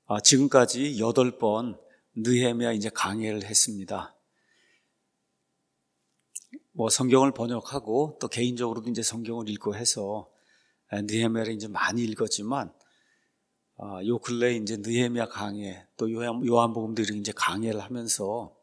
지금까지 8번 느헤미야 이제 강해를 했습니다. 성경을 번역하고 또 개인적으로도 이제 성경을 읽고 해서 느헤미야를 이제 많이 읽었지만, 요 근래에 이제 느헤미야 강해, 또 요한복음들이 이제 강해를 하면서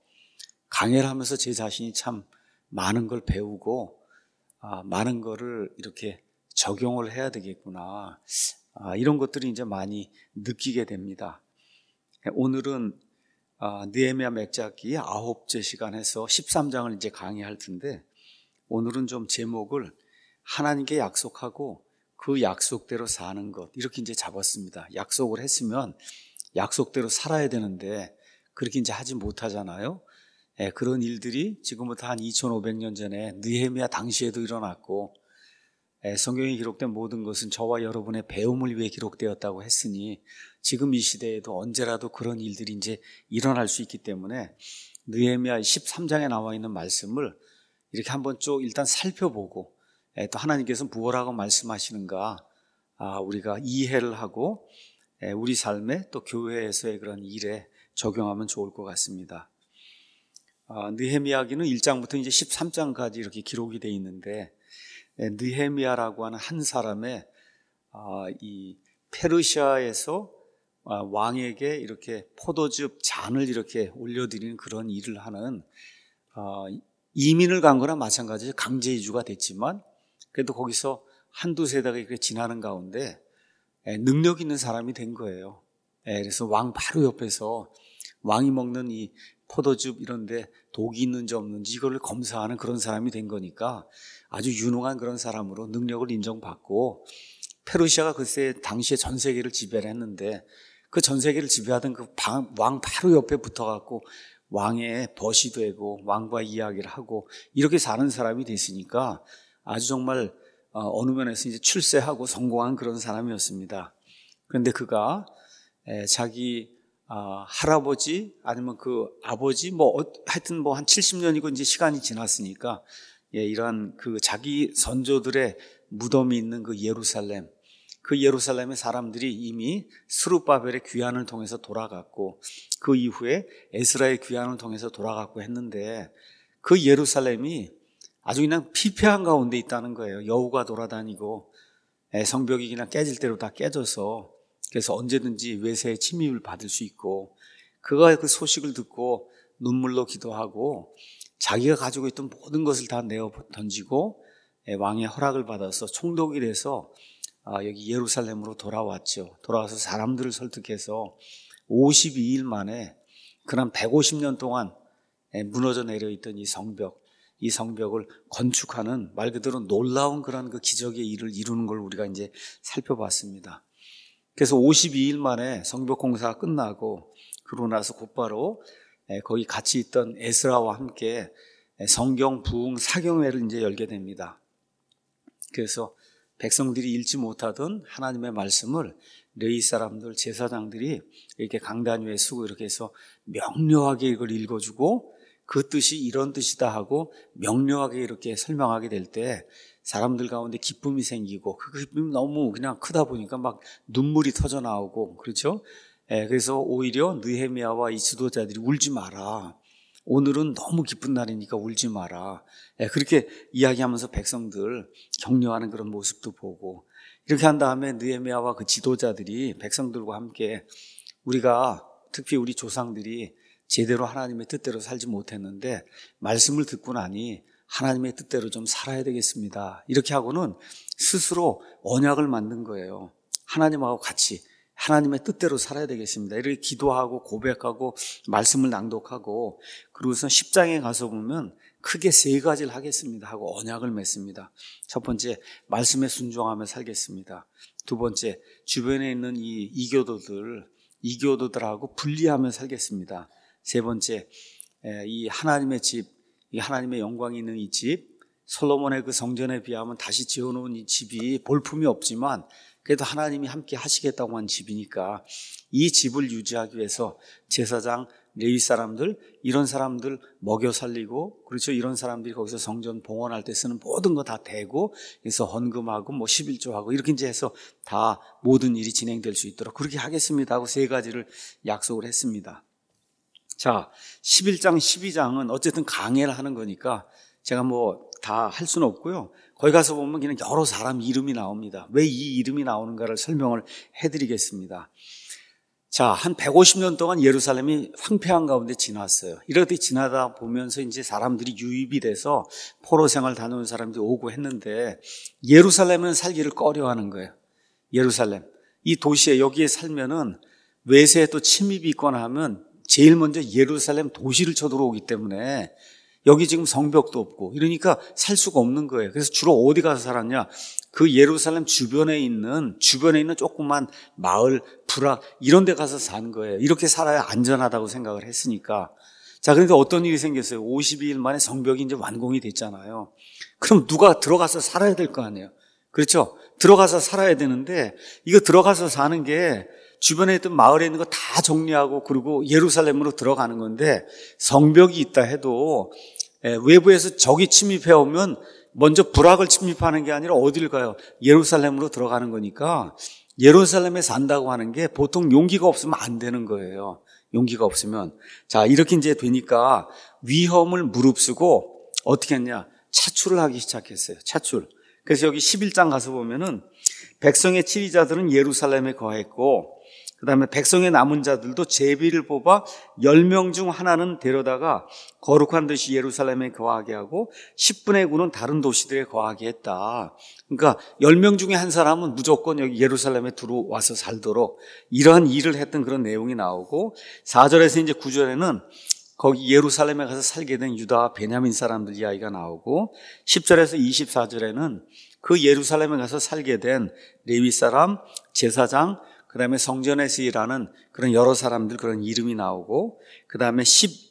제 자신이 참 많은 걸 배우고, 많은 거를 이렇게 적용을 해야 되겠구나. 이런 것들이 이제 많이 느끼게 됩니다. 오늘은 느헤미야 맥잡기 9째 시간에서 13장을 이제 강의할 텐데, 오늘은 좀 제목을 하나님께 약속하고 그 약속대로 사는 것, 이렇게 이제 잡았습니다. 약속을 했으면 약속대로 살아야 되는데 그렇게 이제 하지 못하잖아요. 그런 일들이 지금부터 한 2500년 전에 느헤미야 당시에도 일어났고, 성경에 기록된 모든 것은 저와 여러분의 배움을 위해 기록되었다고 했으니 지금 이 시대에도 언제라도 그런 일들이 이제 일어날 수 있기 때문에 느헤미야 13장에 나와 있는 말씀을 이렇게 한번 쭉 일단 살펴보고, 또 하나님께서 무엇라고 말씀하시는가 우리가 이해를 하고 우리 삶에 또 교회에서의 그런 일에 적용하면 좋을 것 같습니다. 느헤미야기는 1장부터 이제 13장까지 이렇게 기록이 되어 있는데, 느헤미야라고 하는 한 사람의 이 페르시아에서 왕에게 이렇게 포도즙 잔을 이렇게 올려드리는 그런 일을 하는, 이민을 간 거나 마찬가지로 강제 이주가 됐지만 그래도 거기서 한두 세대가 이렇게 지나는 가운데 능력 있는 사람이 된 거예요. 그래서 왕 바로 옆에서 왕이 먹는 이 포도즙 이런데 독이 있는지 없는지 이걸 검사하는 그런 사람이 된 거니까 아주 유능한 그런 사람으로 능력을 인정받고, 페르시아가 글쎄 당시에 전 세계를 지배를 했는데 그 전 세계를 지배하던 그 왕 바로 옆에 붙어갖고 왕의 벗이 되고 왕과 이야기를 하고 이렇게 사는 사람이 됐으니까 아주 정말 어느 면에서 이제 출세하고 성공한 그런 사람이었습니다. 그런데 그가 자기 할아버지 아니면 그 아버지 하여튼 한 70년이고 이제 시간이 지났으니까 이러한 그 자기 선조들의 무덤이 있는 그 예루살렘의 사람들이 이미 스룹바벨의 귀환을 통해서 돌아갔고, 그 이후에 에스라의 귀환을 통해서 돌아갔고 했는데, 그 예루살렘이 아주 그냥 피폐한 가운데 있다는 거예요. 여우가 돌아다니고 성벽이 그냥 깨질 대로 다 깨져서, 그래서 언제든지 외세의 침입을 받을 수 있고, 그가 그 소식을 듣고 눈물로 기도하고 자기가 가지고 있던 모든 것을 다 내어 던지고 왕의 허락을 받아서 총독이 돼서 여기 예루살렘으로 돌아왔죠. 돌아와서 사람들을 설득해서 52일 만에 그런 150년 동안 무너져 내려있던 이 성벽을 건축하는 말 그대로 놀라운 그런 그 기적의 일을 이루는 걸 우리가 이제 살펴봤습니다. 그래서 52일 만에 성벽 공사가 끝나고, 그러고 나서 곧바로 거기 같이 있던 에스라와 함께 성경 부흥 사경회를 이제 열게 됩니다. 그래서 백성들이 읽지 못하던 하나님의 말씀을 레위 사람들, 제사장들이 이렇게 강단 위에 서고 이렇게 해서 명료하게 이걸 읽어주고, 그 뜻이 이런 뜻이다 하고 명료하게 이렇게 설명하게 될 때 사람들 가운데 기쁨이 생기고, 그 기쁨이 너무 그냥 크다 보니까 막 눈물이 터져 나오고, 그렇죠? 그래서 오히려 느헤미야와 이 지도자들이 울지 마라, 오늘은 너무 기쁜 날이니까 울지 마라, 그렇게 이야기하면서 백성들 격려하는 그런 모습도 보고, 이렇게 한 다음에 느헤미야와 그 지도자들이 백성들과 함께 우리가, 특히 우리 조상들이 제대로 하나님의 뜻대로 살지 못했는데 말씀을 듣고 나니 하나님의 뜻대로 좀 살아야 되겠습니다, 이렇게 하고는 스스로 언약을 만든 거예요. 하나님하고 같이 하나님의 뜻대로 살아야 되겠습니다, 이렇게 기도하고 고백하고 말씀을 낭독하고, 그리고서 10장에 가서 보면 크게 3가지를 하겠습니다 하고 언약을 맺습니다. 첫 번째, 말씀에 순종하며 살겠습니다. 두 번째, 주변에 있는 이 이교도들하고 분리하며 살겠습니다. 세 번째, 이 하나님의 집, 이 하나님의 영광이 있는 이 집, 솔로몬의 그 성전에 비하면 다시 지어놓은 이 집이 볼품이 없지만 그래도 하나님이 함께 하시겠다고 한 집이니까 이 집을 유지하기 위해서 제사장 레위 사람들, 이런 사람들 먹여 살리고, 그렇죠. 이런 사람들이 거기서 성전 봉헌할 때 쓰는 모든 거 다 대고, 그래서 헌금하고 뭐 11조하고 이렇게 이제 해서 다 모든 일이 진행될 수 있도록 그렇게 하겠습니다 하고 3가지를 약속을 했습니다. 자, 11장, 12장은 어쨌든 강해를 하는 거니까 제가 뭐 다 할 수는 없고요. 거기 가서 보면 그냥 여러 사람 이름이 나옵니다. 왜 이 이름이 나오는가를 설명을 해드리겠습니다. 자, 한 150년 동안 예루살렘이 황폐한 가운데 지났어요. 이렇게 지나다 보면서 이제 사람들이 유입이 돼서 포로 생활 다녀온 사람들이 오고 했는데 예루살렘은 살기를 꺼려하는 거예요. 예루살렘. 이 도시에 여기에 살면은 외세에 또 침입이 있거나 하면 제일 먼저 예루살렘 도시를 쳐들어오기 때문에 여기 지금 성벽도 없고 이러니까 살 수가 없는 거예요. 그래서 주로 어디 가서 살았냐? 그 예루살렘 주변에 있는 조그만 마을, 부락 이런 데 가서 산 거예요. 이렇게 살아야 안전하다고 생각을 했으니까. 자, 그러니까 어떤 일이 생겼어요. 52일 만에 성벽이 이제 완공이 됐잖아요. 그럼 누가 들어가서 살아야 될 거 아니에요. 그렇죠? 들어가서 살아야 되는데 이거 들어가서 사는 게 주변에 있던 마을에 있는 거 다 정리하고 그리고 예루살렘으로 들어가는 건데 성벽이 있다 해도 외부에서 적이 침입해 오면 먼저 부락을 침입하는 게 아니라 어디를 가요? 예루살렘으로 들어가는 거니까 예루살렘에 산다고 하는 게 보통 용기가 없으면 안 되는 거예요. 용기가 없으면. 자, 이렇게 이제 되니까 위험을 무릅쓰고 어떻게 했냐? 차출을 하기 시작했어요. 차출. 그래서 여기 11장 가서 보면은 백성의 치리자들은 예루살렘에 거했고 그 다음에 백성의 남은 자들도 제비를 뽑아 10명 중 하나는 데려다가 거룩한 도시 예루살렘에 거하게 하고 10분의 9는 다른 도시들에 거하게 했다. 그러니까 10명 중에 한 사람은 무조건 여기 예루살렘에 들어와서 살도록 이러한 일을 했던 그런 내용이 나오고 4절에서 이제 9절에는 거기 예루살렘에 가서 살게 된 유다와 베냐민 사람들 이야기가 나오고 10절에서 24절에는 그 예루살렘에 가서 살게 된 레위 사람, 제사장, 그 다음에 성전에서 일하는 그런 여러 사람들 그런 이름이 나오고 그 다음에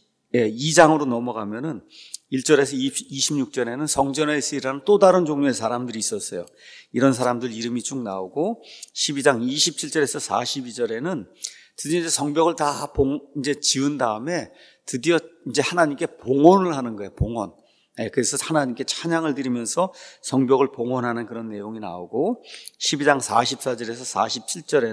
12장으로 넘어가면은 1절에서 26절에는 성전에서 일하는 또 다른 종류의 사람들이 있었어요. 이런 사람들 이름이 쭉 나오고 12장 27절에서 42절에는 드디어 이제 성벽을 다 이제 지은 다음에 드디어 이제 하나님께 봉헌을 하는 거예요. 봉헌. 그래서 하나님께 찬양을 드리면서 성벽을 봉헌하는 그런 내용이 나오고 12장 44절에서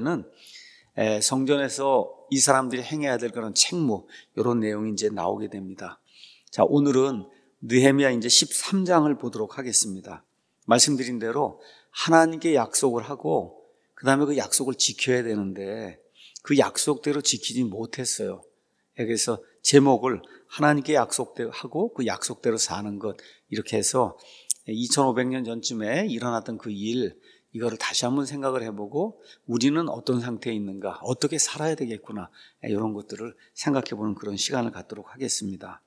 47절에는 성전에서 이 사람들이 행해야 될 그런 책무 이런 내용이 이제 나오게 됩니다. 자, 오늘은 느헤미야 이제 13장을 보도록 하겠습니다. 말씀드린 대로 하나님께 약속을 하고 그 다음에 그 약속을 지켜야 되는데 그 약속대로 지키지 못했어요. 그래서 제목을 하나님께 약속하고 그 약속대로 사는 것 이렇게 해서 2500년 전쯤에 일어났던 그 일 이거를 다시 한번 생각을 해보고 우리는 어떤 상태에 있는가 어떻게 살아야 되겠구나 이런 것들을 생각해보는 그런 시간을 갖도록 하겠습니다.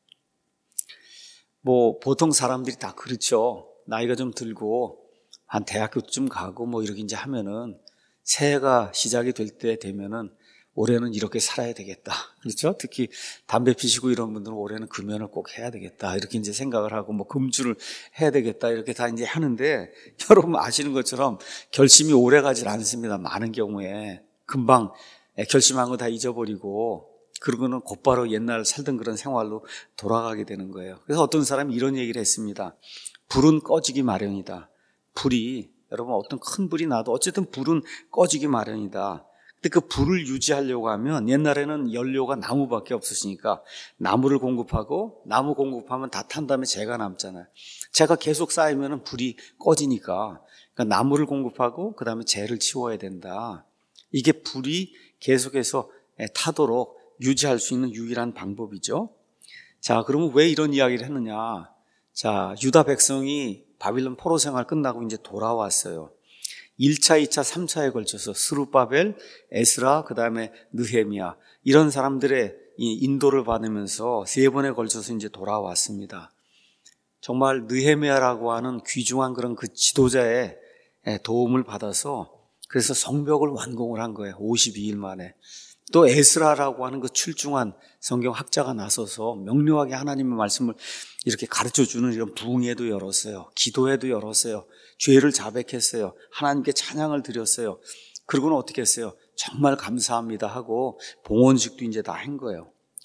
뭐 보통 사람들이 다 그렇죠. 나이가 좀 들고 한 대학교쯤 가고 뭐 이렇게 이제 하면은 새해가 시작이 될 때 되면은 올해는 이렇게 살아야 되겠다. 그렇죠? 특히 담배 피시고 이런 분들은 올해는 금연을 꼭 해야 되겠다. 이렇게 이제 생각을 하고 뭐 금주를 해야 되겠다. 이렇게 다 이제 하는데 여러분 아시는 것처럼 결심이 오래 가질 않습니다. 많은 경우에 금방 결심한 거 다 잊어버리고 그러고는 곧바로 옛날 살던 그런 생활로 돌아가게 되는 거예요. 그래서 어떤 사람이 이런 얘기를 했습니다. 불은 꺼지기 마련이다. 불이 여러분 어떤 큰 불이 나도 어쨌든 불은 꺼지기 마련이다. 근데 그 불을 유지하려고 하면 옛날에는 연료가 나무밖에 없으시니까 나무를 공급하고 나무 공급하면 다 탄 다음에 재가 남잖아요. 재가 계속 쌓이면 불이 꺼지니까 그러니까 나무를 공급하고 그 다음에 재를 치워야 된다. 이게 불이 계속해서 타도록 유지할 수 있는 유일한 방법이죠. 자, 그러면 왜 이런 이야기를 했느냐? 자, 유다 백성이 바빌론 포로 생활 끝나고 이제 돌아왔어요. 1차, 2차, 3차에 걸쳐서 스룹바벨, 에스라, 그 다음에 느헤미야 이런 사람들의 인도를 받으면서 3번에 걸쳐서 이제 돌아왔습니다. 정말 느헤미야라고 하는 귀중한 그런 그 지도자의 도움을 받아서 그래서 성벽을 완공을 한 거예요. 52일 만에. 또 에스라라고 하는 그 출중한 성경 학자가 나서서 명료하게 하나님의 말씀을 이렇게 가르쳐주는 이런 부흥회도 열었어요. 기도회도 열었어요. 죄를 자백했어요. 하나님께 찬양을 드렸어요. 그러고는 어떻게 했어요? 정말 감사합니다 하고 봉헌식도 이제 다 한 거예요.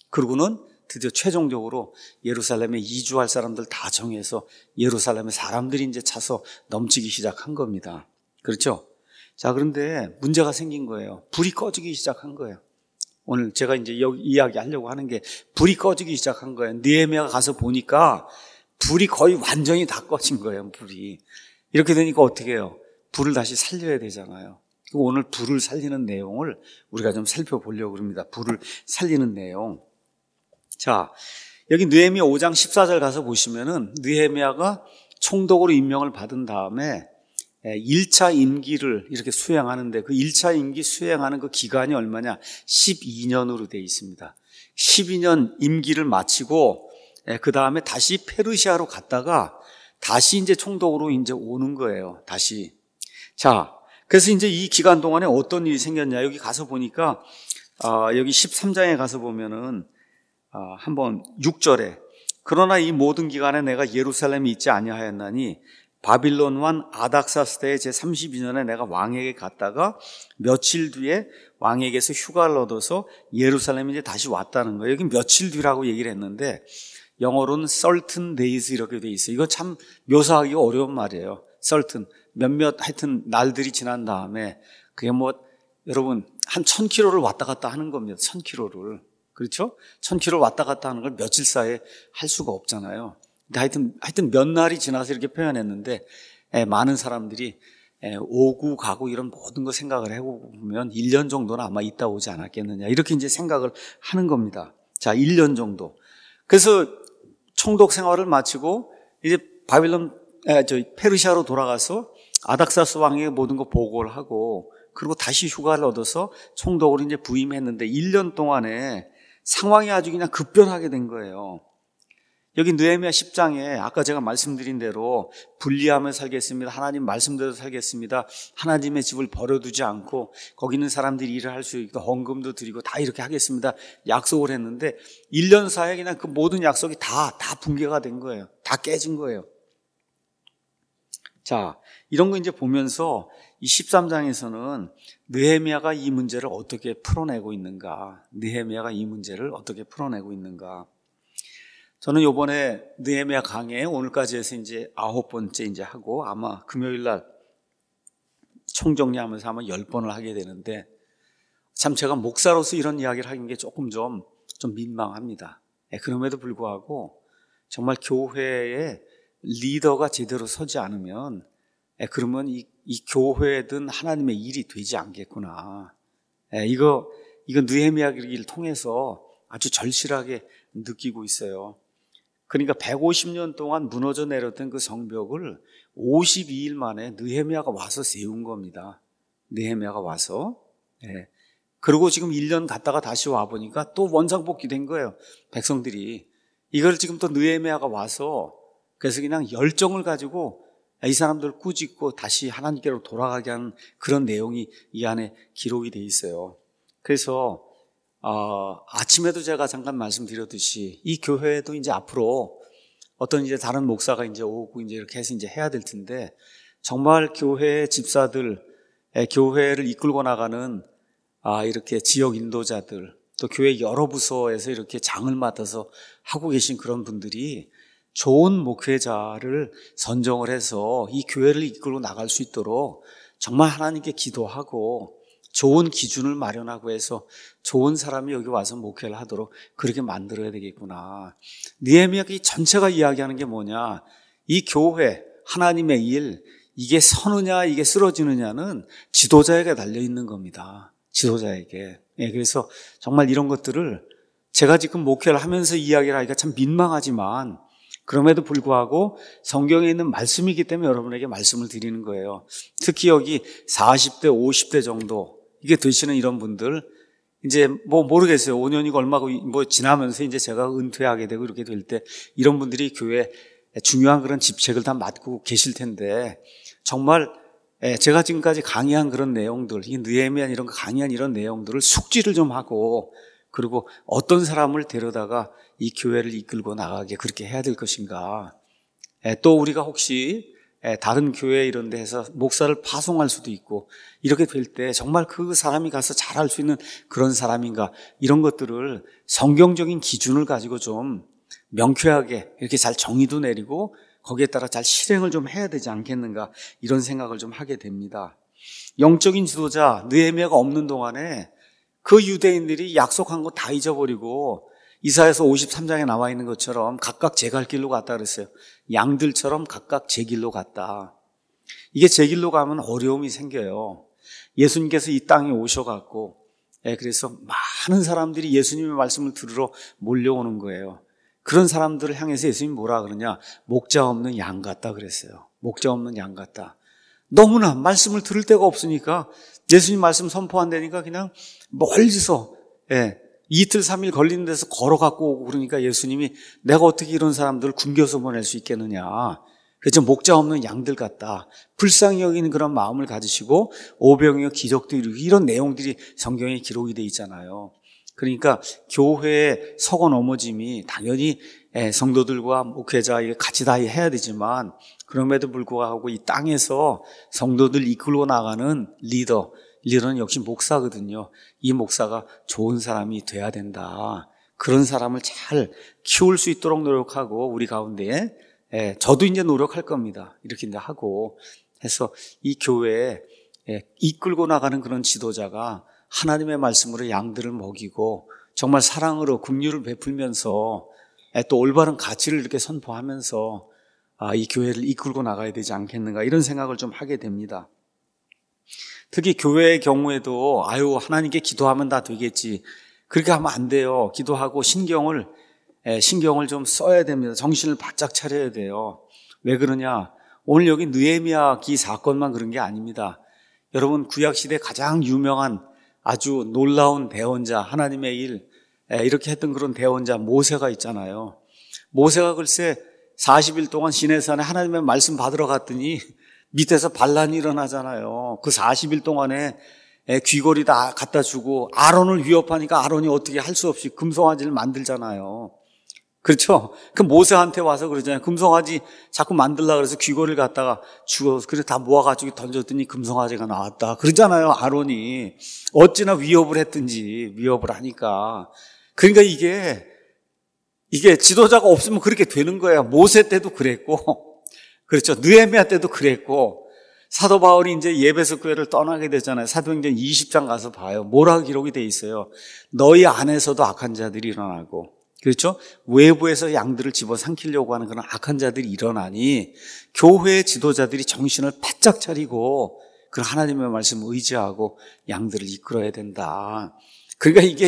그리고는 드디어 최종적으로 예루살렘에 이주할 사람들 다 정해서 예루살렘에 사람들이 이제 차서 넘치기 시작한 겁니다. 그렇죠? 자, 그런데 문제가 생긴 거예요. 불이 꺼지기 시작한 거예요. 오늘 제가 이제 여기 이야기하려고 하는 게 불이 꺼지기 시작한 거예요. 느헤미야가 가서 보니까 불이 거의 완전히 다 꺼진 거예요, 불이. 이렇게 되니까 어떻게 해요? 불을 다시 살려야 되잖아요. 오늘 불을 살리는 내용을 우리가 좀 살펴보려고 합니다. 불을 살리는 내용. 자, 여기 느헤미야 5장 14절 가서 보시면은 느헤미야가 총독으로 임명을 받은 다음에 1차 임기를 이렇게 수행하는데 그 1차 임기 수행하는 그 기간이 얼마냐? 12년으로 되어 있습니다. 12년 임기를 마치고 그 다음에 다시 페르시아로 갔다가 다시 이제 총독으로 이제 오는 거예요. 다시. 자, 그래서 이제 이 기간 동안에 어떤 일이 생겼냐? 여기 가서 보니까 여기 13장에 가서 보면은 한번 6절에 그러나 이 모든 기간에 내가 예루살렘에 있지 아니하였나니 바빌론 왕 아닥사스 때의 제32년에 내가 왕에게 갔다가 며칠 뒤에 왕에게서 휴가를 얻어서 예루살렘에 이제 다시 왔다는 거예요. 여기 며칠 뒤라고 얘기를 했는데 영어로는 certain days 이렇게 돼 있어요. 이거 참 묘사하기 어려운 말이에요. certain 몇몇 하여튼 날들이 지난 다음에 그게 뭐 여러분 한 1000km를 왔다 갔다 하는 겁니다. 1000km를. 그렇죠? 1000km 왔다 갔다 하는 걸 며칠 사이에 할 수가 없잖아요. 근데 하여튼 몇 날이 지나서 이렇게 표현했는데 많은 사람들이 오고 가고 이런 모든 거 생각을 해보면 1년 정도는 아마 있다 오지 않았겠느냐 이렇게 이제 생각을 하는 겁니다. 자, 1년 정도. 그래서 총독 생활을 마치고 이제 페르시아로 돌아가서 아닥사스 왕에게 모든 거 보고를 하고 그리고 다시 휴가를 얻어서 총독으로 이제 부임했는데 1년 동안에 상황이 아주 그냥 급변하게 된 거예요. 여기 느헤미야 10장에 아까 제가 말씀드린 대로 분리하며 살겠습니다. 하나님 말씀대로 살겠습니다. 하나님의 집을 버려두지 않고 거기 있는 사람들이 일을 할 수 있고 헌금도 드리고 다 이렇게 하겠습니다. 약속을 했는데 1년 사이에 그냥 그 모든 약속이 다 붕괴가 된 거예요. 다 깨진 거예요. 자, 이런 거 이제 보면서 이 13장에서는 느헤미야가 이 문제를 어떻게 풀어내고 있는가? 느헤미야가 이 문제를 어떻게 풀어내고 있는가? 저는 요번에 느헤미야 강의 오늘까지 해서 이제 9번째 이제 하고 아마 금요일 날 총정리하면서 아마 10번을 하게 되는데 참 제가 목사로서 이런 이야기를 하는 게 조금 좀 민망합니다. 그럼에도 불구하고 정말 교회에 리더가 제대로 서지 않으면 그러면 이 교회든 하나님의 일이 되지 않겠구나. 이거 느헤미야를 통해서 아주 절실하게 느끼고 있어요. 그러니까 150년 동안 무너져 내렸던 그 성벽을 52일 만에 느헤미야가 와서 세운 겁니다. 느헤미야가 와서. 그리고 지금 1년 갔다가 다시 와보니까 또 원상복귀 된 거예요. 백성들이. 이걸 지금 또 느헤미야가 와서 그래서 그냥 열정을 가지고 이 사람들 꾸짖고 다시 하나님께로 돌아가게 하는 그런 내용이 이 안에 기록이 돼 있어요. 그래서 아침에도 제가 잠깐 말씀드렸듯이 이 교회도 이제 앞으로 어떤 이제 다른 목사가 이제 오고 이제 이렇게 해서 이제 해야 될 텐데 정말 교회 집사들, 교회를 이끌고 나가는 이렇게 지역 인도자들, 또 교회 여러 부서에서 이렇게 장을 맡아서 하고 계신 그런 분들이 좋은 목회자를 선정을 해서 이 교회를 이끌고 나갈 수 있도록 정말 하나님께 기도하고 좋은 기준을 마련하고 해서 좋은 사람이 여기 와서 목회를 하도록 그렇게 만들어야 되겠구나. 느헤미야 이 전체가 이야기하는 게 뭐냐? 이 교회, 하나님의 일, 이게 서느냐 이게 쓰러지느냐는 지도자에게 달려있는 겁니다. 지도자에게. 그래서 정말 이런 것들을 제가 지금 목회를 하면서 이야기를 하기가 참 민망하지만 그럼에도 불구하고 성경에 있는 말씀이기 때문에 여러분에게 말씀을 드리는 거예요. 특히 여기 40대, 50대 정도 이게 되시는 이런 분들 이제 뭐 모르겠어요. 5년이고 얼마고 뭐 지나면서 이제 제가 은퇴하게 되고 이렇게 될 때 이런 분들이 교회 중요한 그런 집책을 다 맡고 계실 텐데 정말 제가 지금까지 강의한 그런 내용들, 이 느헤미야 이런 거 강의한 이런 내용들을 숙지를 좀 하고 그리고 어떤 사람을 데려다가 이 교회를 이끌고 나가게 그렇게 해야 될 것인가. 또 우리가 혹시 다른 교회 이런 데에서 목사를 파송할 수도 있고, 이렇게 될 때 정말 그 사람이 가서 잘할 수 있는 그런 사람인가, 이런 것들을 성경적인 기준을 가지고 좀 명쾌하게 이렇게 잘 정의도 내리고 거기에 따라 잘 실행을 좀 해야 되지 않겠는가, 이런 생각을 좀 하게 됩니다. 영적인 지도자 느헤미야가 없는 동안에 그 유대인들이 약속한 거 다 잊어버리고 이사야서 53장에 나와 있는 것처럼 각각 제 갈 길로 갔다 그랬어요. 양들처럼 각각 제 길로 갔다. 이게 제 길로 가면 어려움이 생겨요. 예수님께서 이 땅에 오셔갖고, 그래서 많은 사람들이 예수님의 말씀을 들으러 몰려오는 거예요. 그런 사람들을 향해서 예수님이 뭐라 그러냐? 목자 없는 양 같다 그랬어요. 목자 없는 양 같다. 너무나 말씀을 들을 데가 없으니까 예수님 말씀 선포한다니까 그냥 멀리서, 이틀 3일 걸리는 데서 걸어갖고 오고, 그러니까 예수님이 내가 어떻게 이런 사람들을 굶겨서 보낼 수 있겠느냐. 그래서 목자 없는 양들 같다. 불쌍히 여기는 그런 마음을 가지시고 오병이어 기적도 이루고, 이런 내용들이 성경에 기록이 돼 있잖아요. 그러니까 교회의 서거 넘어짐이 당연히 성도들과 목회자 같이 다 해야 되지만, 그럼에도 불구하고 이 땅에서 성도들 이끌고 나가는 리더는 역시 목사거든요. 이 목사가 좋은 사람이 돼야 된다. 그런 사람을 잘 키울 수 있도록 노력하고, 우리 가운데 저도 이제 노력할 겁니다. 이렇게 이제 하고 해서 이 교회에 이끌고 나가는 그런 지도자가 하나님의 말씀으로 양들을 먹이고 정말 사랑으로 긍휼을 베풀면서 또 올바른 가치를 이렇게 선포하면서 이 교회를 이끌고 나가야 되지 않겠는가, 이런 생각을 좀 하게 됩니다. 특히 교회의 경우에도 하나님께 기도하면 다 되겠지, 그렇게 하면 안 돼요. 기도하고 신경을 좀 써야 됩니다. 정신을 바짝 차려야 돼요. 왜 그러냐? 오늘 여기 느헤미야 기 사건만 그런 게 아닙니다. 여러분, 구약시대 가장 유명한 아주 놀라운 대언자, 하나님의 일 이렇게 했던 그런 대언자 모세가 있잖아요. 모세가 글쎄 40일 동안 시내산에 하나님의 말씀 받으러 갔더니 밑에서 반란이 일어나잖아요. 그 40일 동안에 귀걸이 다 갖다 주고 아론을 위협하니까 아론이 어떻게 할 수 없이 금송아지를 만들잖아요. 그렇죠? 그 모세한테 와서 그러잖아요. 금송아지 자꾸 만들려고 그래서 귀걸이를 갖다가 주워서 그래서 다 모아가지고 던졌더니 금송아지가 나왔다. 그러잖아요. 아론이 어찌나 위협을 했든지, 위협을 하니까. 그러니까 이게 지도자가 없으면 그렇게 되는 거예요. 모세 때도 그랬고, 그렇죠. 느헤미야 때도 그랬고, 사도 바울이 이제 예배소 교회를 떠나게 되잖아요. 사도행전 20장 가서 봐요. 뭐라고 기록이 돼 있어요? 너희 안에서도 악한 자들이 일어나고, 그렇죠? 외부에서 양들을 집어삼키려고 하는 그런 악한 자들이 일어나니 교회의 지도자들이 정신을 바짝 차리고 그 하나님의 말씀을 의지하고 양들을 이끌어야 된다. 그러니까 이게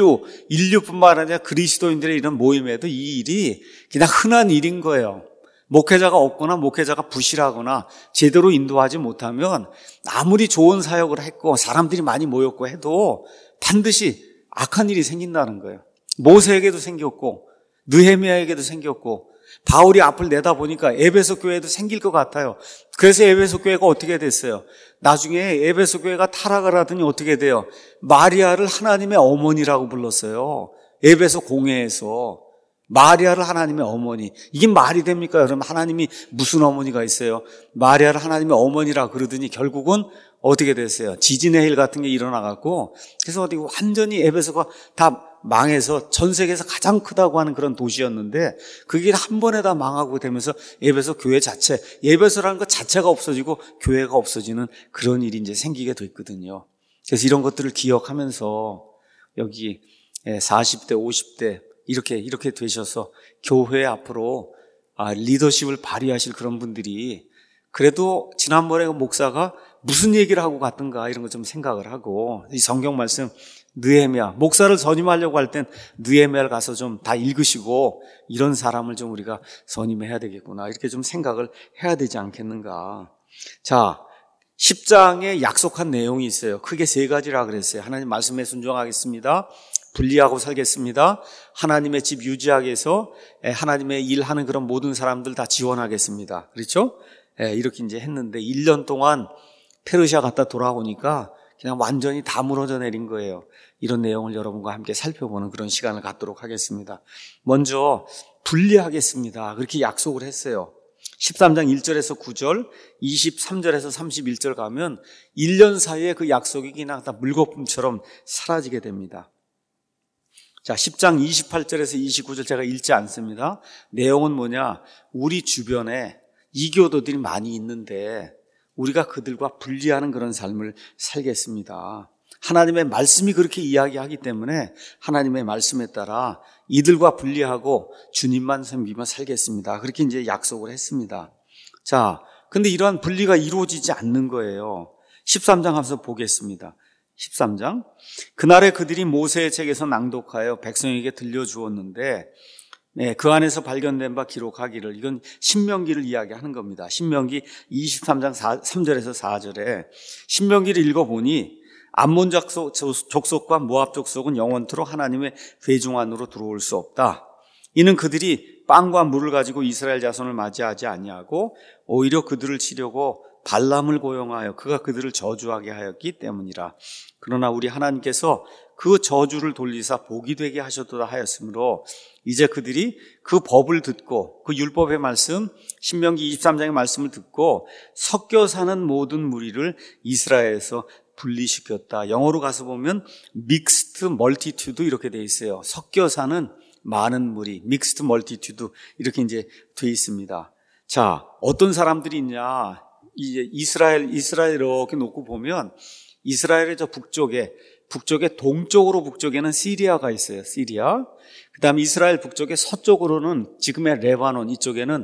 인류뿐만 아니라 그리스도인들의 이런 모임에도 이 일이 그냥 흔한 일인 거예요. 목회자가 없거나 목회자가 부실하거나 제대로 인도하지 못하면 아무리 좋은 사역을 했고 사람들이 많이 모였고 해도 반드시 악한 일이 생긴다는 거예요. 모세에게도 생겼고 느헤미야에게도 생겼고, 바울이 앞을 내다보니까 에베소 교회도 생길 것 같아요. 그래서 에베소 교회가 어떻게 됐어요? 나중에 에베소 교회가 타락을 하더니 어떻게 돼요? 마리아를 하나님의 어머니라고 불렀어요. 에베소 공회에서 마리아를 하나님의 어머니. 이게 말이 됩니까? 여러분, 하나님이 무슨 어머니가 있어요? 마리아를 하나님의 어머니라 그러더니 결국은 어떻게 됐어요? 지진의 일 같은 게 일어나갖고, 그래서 어디 완전히 에베소가 다 망해서 전 세계에서 가장 크다고 하는 그런 도시였는데 그게 한 번에 다 망하고 되면서 에베소 교회 자체, 에베소라는 것 자체가 없어지고 교회가 없어지는 그런 일이 이제 생기게 됐거든요. 그래서 이런 것들을 기억하면서 여기 40대, 50대 이렇게 되셔서 교회 앞으로 리더십을 발휘하실 그런 분들이, 그래도 지난번에 그 목사가 무슨 얘기를 하고 갔던가 이런 거 좀 생각을 하고, 이 성경 말씀 느헤미야, 목사를 선임하려고 할 땐 느헤미야를 가서 좀 다 읽으시고 이런 사람을 좀 우리가 선임해야 되겠구나, 이렇게 좀 생각을 해야 되지 않겠는가. 자, 10장에 약속한 내용이 있어요. 크게 세 가지라 그랬어요. 하나님 말씀에 순종하겠습니다. 분리하고 살겠습니다. 하나님의 집 유지하기 위해서 하나님의 일하는 그런 모든 사람들 다 지원하겠습니다. 그렇죠? 이렇게 이제 했는데 1년 동안 페르시아 갔다 돌아오니까 그냥 완전히 다 무너져 내린 거예요. 이런 내용을 여러분과 함께 살펴보는 그런 시간을 갖도록 하겠습니다. 먼저 분리하겠습니다. 그렇게 약속을 했어요. 13장 1절에서 9절, 23절에서 31절 가면 1년 사이에 그 약속이 그냥 다 물거품처럼 사라지게 됩니다. 자, 10장 28절에서 29절 제가 읽지 않습니다. 내용은 뭐냐? 우리 주변에 이교도들이 많이 있는데 우리가 그들과 분리하는 그런 삶을 살겠습니다. 하나님의 말씀이 그렇게 이야기하기 때문에 하나님의 말씀에 따라 이들과 분리하고 주님만 섬기며 살겠습니다. 그렇게 이제 약속을 했습니다. 자, 근데 이러한 분리가 이루어지지 않는 거예요. 13장 한번 보겠습니다. 13장. 그날에 그들이 모세의 책에서 낭독하여 백성에게 들려주었는데 그 안에서 발견된 바 기록하기를, 이건 신명기를 이야기하는 겁니다. 신명기 23장 3절에서 4절에 신명기를 읽어보니 암몬 족속과 모압 족속은 영원토록 하나님의 회중 안으로 들어올 수 없다. 이는 그들이 빵과 물을 가지고 이스라엘 자손을 맞이하지 아니하고 오히려 그들을 치려고 발람을 고용하여 그가 그들을 저주하게 하였기 때문이라. 그러나 우리 하나님께서 그 저주를 돌리사 복이 되게 하셨도다 하였으므로 이제 그들이 그 법을 듣고 그 율법의 말씀, 신명기 23장의 말씀을 듣고 섞여 사는 모든 무리를 이스라엘에서 분리시켰다. 영어로 가서 보면 mixed multitude 이렇게 돼 있어요. 섞여 사는 많은 무리, mixed multitude 이렇게 이제 돼 있습니다. 자, 어떤 사람들이 있냐? 이제 이스라엘 이렇게 놓고 보면 이스라엘의 저 북쪽에 동쪽으로 북쪽에는 시리아가 있어요. 시리아. 그다음에 이스라엘 북쪽의 서쪽으로는 지금의 레바논 이쪽에는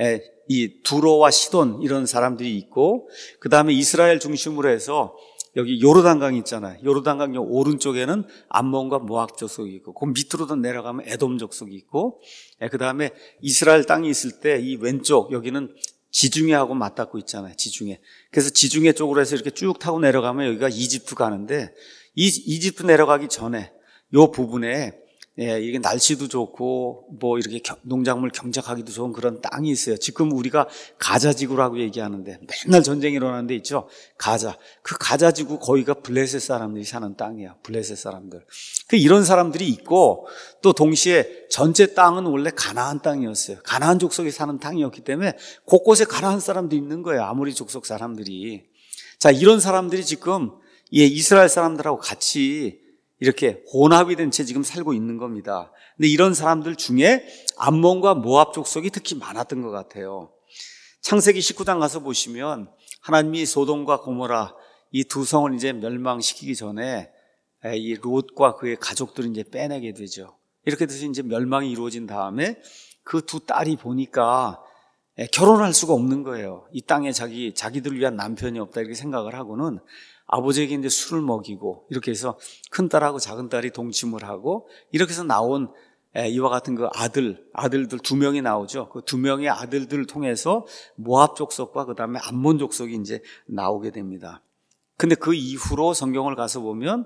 이 두로와 시돈 이런 사람들이 있고, 그다음에 이스라엘 중심으로 해서 여기 요르단강 있잖아요. 요르단강 오른쪽에는 암몬과 모압 족속이 있고, 그 밑으로도 내려가면 에돔 족속이 있고, 그다음에 이스라엘 땅이 있을 때 이 왼쪽 여기는 지중해하고 맞닿고 있잖아요. 지중해. 그래서 지중해 쪽으로 해서 이렇게 쭉 타고 내려가면 여기가 이집트 가는데, 이 이집트 내려가기 전에 요 부분에 이게 날씨도 좋고 뭐 이렇게 농작물 경작하기도 좋은 그런 땅이 있어요. 지금 우리가 가자지구라고 얘기하는데 맨날 전쟁이 일어나는 데 있죠. 가자. 그 가자지구 거기가 블레셋 사람들이 사는 땅이야. 블레셋 사람들. 이런 사람들이 있고, 또 동시에 전체 땅은 원래 가나안 땅이었어요. 가나안 족속이 사는 땅이었기 때문에 곳곳에 가나안 사람도 있는 거예요. 아모리 족속 사람들이. 자, 이런 사람들이 지금 이스라엘 사람들하고 같이 이렇게 혼합이 된 채 지금 살고 있는 겁니다. 근데 이런 사람들 중에 암몬과 모압 족속이 특히 많았던 것 같아요. 창세기 19장 가서 보시면 하나님이 소돔과 고모라 이 두 성을 이제 멸망시키기 전에 이 롯과 그의 가족들을 이제 빼내게 되죠. 이렇게 돼서 이제 멸망이 이루어진 다음에 그 두 딸이 보니까 결혼할 수가 없는 거예요. 이 땅에 자기들을 위한 남편이 없다 이렇게 생각을 하고는 아버지에게 이제 술을 먹이고, 이렇게 해서 큰 딸하고 작은 딸이 동침을 하고, 이렇게 해서 나온 이와 같은 그 아들들 두 명이 나오죠. 그 두 명의 아들들을 통해서 모압 족속과 그 다음에 암몬 족속이 이제 나오게 됩니다. 근데 그 이후로 성경을 가서 보면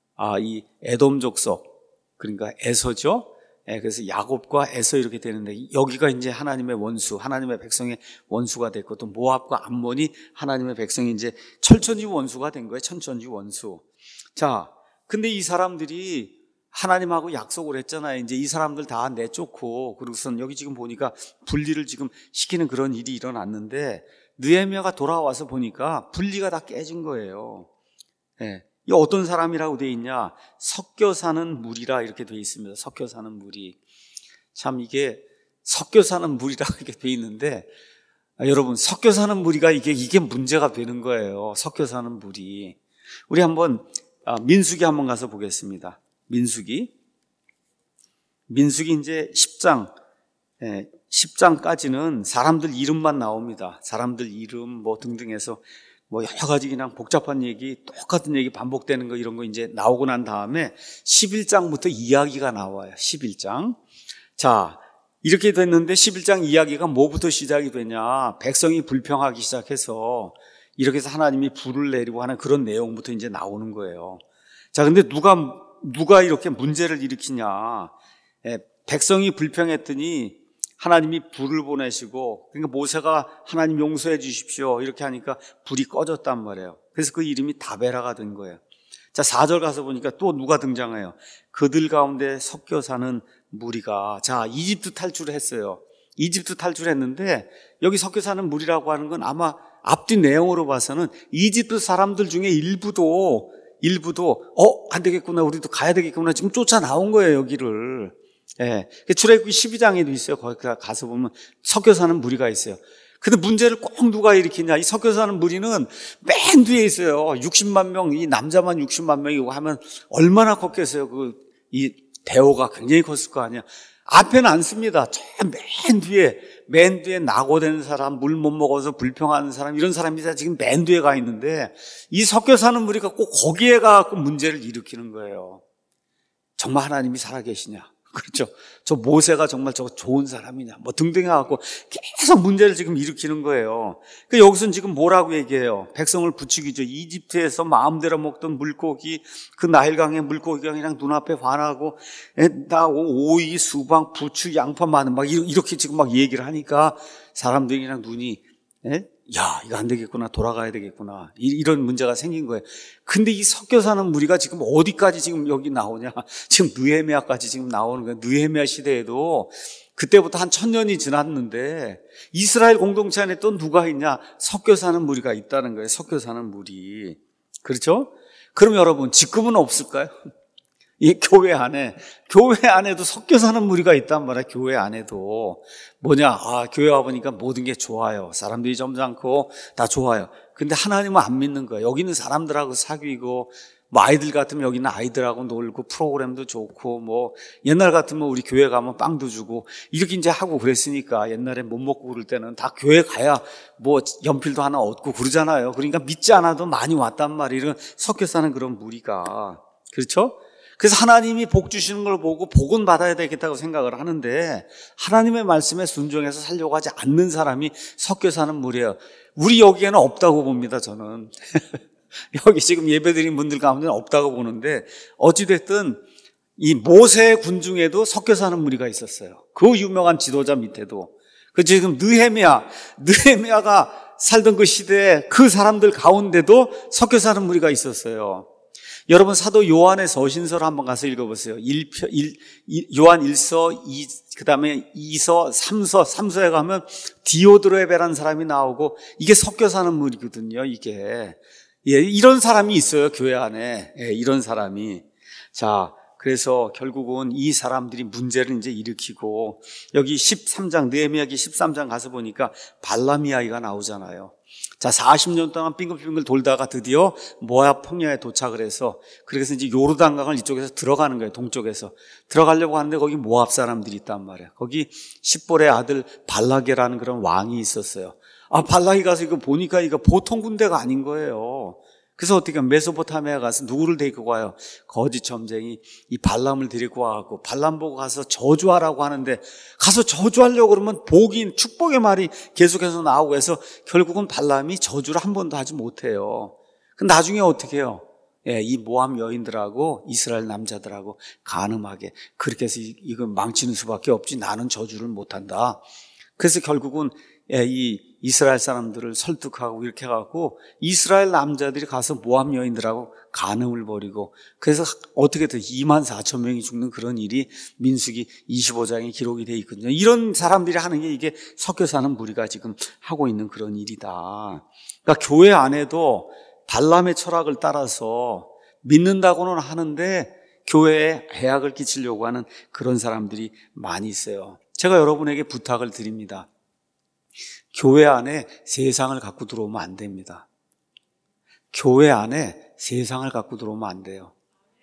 이 에돔 족속, 그러니까 에서죠. 그래서 야곱과 에서 이렇게 되는데, 여기가 이제 하나님의 원수, 하나님의 백성의 원수가 됐고, 또 모압과 암몬이 하나님의 백성이 이제 철천지 원수가 된 거예요. 천천지 원수. 자, 근데 이 사람들이 하나님하고 약속을 했잖아요. 이제 이 사람들 다 내쫓고, 그리고선 여기 지금 보니까 분리를 지금 시키는 그런 일이 일어났는데, 느헤미야가 돌아와서 보니까 분리가 다 깨진 거예요. 이 어떤 사람이라고 되어 있냐? 섞여 사는 무리라 이렇게 되어 있습니다. 섞여 사는 무리. 참 이게 섞여 사는 무리라 이렇게 되어 있는데, 여러분 섞여 사는 무리가 이게 문제가 되는 거예요. 섞여 사는 무리. 우리 한번 민수기 한번 가서 보겠습니다. 민수기 이제 10장까지는 사람들 이름만 나옵니다. 사람들 이름 뭐 등등 해서 뭐 여러 가지 그냥 복잡한 얘기, 똑같은 얘기 반복되는 거 이런 거 이제 나오고 난 다음에 11장부터 이야기가 나와요. 11장. 자, 이렇게 됐는데 11장 이야기가 뭐부터 시작이 되냐? 백성이 불평하기 시작해서 이렇게 해서 하나님이 불을 내리고 하는 그런 내용부터 이제 나오는 거예요. 자, 근데 누가 이렇게 문제를 일으키냐? 백성이 불평했더니 하나님이 불을 보내시고, 그러니까 모세가 하나님 용서해 주십시오 이렇게 하니까 불이 꺼졌단 말이에요. 그래서 그 이름이 다베라가 된 거예요. 자, 4절 가서 보니까 또 누가 등장해요? 그들 가운데 섞여 사는 무리가, 자, 이집트 탈출을 했어요. 이집트 탈출했는데 여기 섞여 사는 무리라고 하는 건 아마 앞뒤 내용으로 봐서는 이집트 사람들 중에 일부도 안 되겠구나, 우리도 가야 되겠구나, 지금 쫓아 나온 거예요, 여기를. 예. 출애굽기 12장에도 있어요. 거기 가서 보면 섞여 사는 무리가 있어요. 근데 문제를 꼭 누가 일으키냐? 이 섞여 사는 무리는 맨 뒤에 있어요. 60만 명, 이 남자만 60만 명이고 하면 얼마나 컸겠어요. 이 대오가 굉장히 컸을 거 아니야. 앞에는 안 씁니다. 저 맨 뒤에 낙오된 사람, 물 못 먹어서 불평하는 사람, 이런 사람이 다 지금 맨 뒤에 가 있는데 이 섞여 사는 무리가 꼭 거기에 가서 문제를 일으키는 거예요. 정말 하나님이 살아계시냐? 그렇죠. 저 모세가 정말 저 좋은 사람이냐? 뭐 등등 해갖고 계속 문제를 지금 일으키는 거예요. 여기서는 지금 뭐라고 얘기해요? 백성을 부추기죠. 이집트에서 마음대로 먹던 물고기, 그 나일강의 물고기가 그냥 눈앞에 반하고, 오이, 수박, 부추, 양파, 마늘, 막 이렇게 지금 막 얘기를 하니까 사람들이 그냥 눈이, 야, 이거 안 되겠구나, 돌아가야 되겠구나, 이런 문제가 생긴 거예요. 근데 이 섞여 사는 무리가 지금 어디까지 지금 여기 나오냐? 지금 느헤미야까지 지금 나오는 거예요. 느헤미야 시대에도 그때부터 한 1000년이 지났는데 이스라엘 공동체 안에 또 누가 있냐? 섞여 사는 무리가 있다는 거예요. 섞여 사는 무리. 그렇죠? 그럼 여러분, 지금은 없을까요? 이 교회 안에도 섞여 사는 무리가 있단 말이야. 교회 안에도. 뭐냐? 교회 와보니까 모든 게 좋아요. 사람들이 점잖고 다 좋아요. 근데 하나님은 안 믿는 거예요. 여기는 사람들하고 사귀고, 뭐 아이들 같으면 여기는 아이들하고 놀고, 프로그램도 좋고, 뭐 옛날 같으면 우리 교회 가면 빵도 주고, 이렇게 이제 하고 그랬으니까 옛날에 못 먹고 그럴 때는 다 교회 가야 뭐 연필도 하나 얻고 그러잖아요. 그러니까 믿지 않아도 많이 왔단 말이에요. 이런 섞여 사는 그런 무리가. 그렇죠? 그래서 하나님이 복 주시는 걸 보고 복은 받아야 되겠다고 생각을 하는데 하나님의 말씀에 순종해서 살려고 하지 않는 사람이 섞여 사는 무리예요. 우리 여기에는 없다고 봅니다, 저는. 여기 지금 예배드린 분들 가운데는 없다고 보는데 어찌됐든 이 모세 군중에도 섞여 사는 무리가 있었어요. 그 유명한 지도자 밑에도. 그 지금 느헤미야가 살던 그 시대에 그 사람들 가운데도 섞여 사는 무리가 있었어요. 여러분, 사도 요한의 서신서를 한번 가서 읽어보세요. 요한 1서, 그 다음에 2서, 3서에 가면 디오드레베라는 사람이 나오고, 이게 섞여 사는 무리거든요, 이게. 이런 사람이 있어요, 교회 안에. 이런 사람이. 자, 그래서 결국은 이 사람들이 문제를 이제 일으키고, 여기 13장, 느헤미야기 13장 가서 보니까 발람이 아이가 나오잖아요. 자, 40년 동안 빙글빙글 돌다가 드디어 모압 평야에 도착을 해서, 그래서 이제 요르단강을 이쪽에서 들어가는 거예요. 동쪽에서 들어가려고 하는데 거기 모압 사람들이 있단 말이에요. 거기 십볼의 아들 발락이라는 그런 왕이 있었어요. 발락이 가서 이거 보니까 이거 보통 군대가 아닌 거예요. 그래서 어떻게 메소포타미아 가서 누구를 데리고 가요? 거짓 점쟁이 이 발람을 데리고 와갖고 발람 보고 가서 저주하라고 하는데, 가서 저주하려고 그러면 축복의 말이 계속해서 나오고 해서 결국은 발람이 저주를 한 번도 하지 못해요. 근데 나중에 어떻게 해요? 이 모압 여인들하고 이스라엘 남자들하고 간음하게 그렇게 해서 이거 망치는 수밖에 없지, 나는 저주를 못한다. 그래서 결국은 이 이스라엘 사람들을 설득하고 이렇게 해갖고 이스라엘 남자들이 가서 모압 여인들하고 간음을 벌이고, 그래서 어떻게 든 24,000명이 죽는 그런 일이 민수기 25장에 기록이 되어 있거든요. 이런 사람들이 하는 게 이게 섞여 사는 무리가 지금 하고 있는 그런 일이다. 그러니까 교회 안에도 발람의 철학을 따라서 믿는다고는 하는데 교회에 해악을 끼치려고 하는 그런 사람들이 많이 있어요. 제가 여러분에게 부탁을 드립니다. 교회 안에 세상을 갖고 들어오면 안 됩니다. 교회 안에 세상을 갖고 들어오면 안 돼요.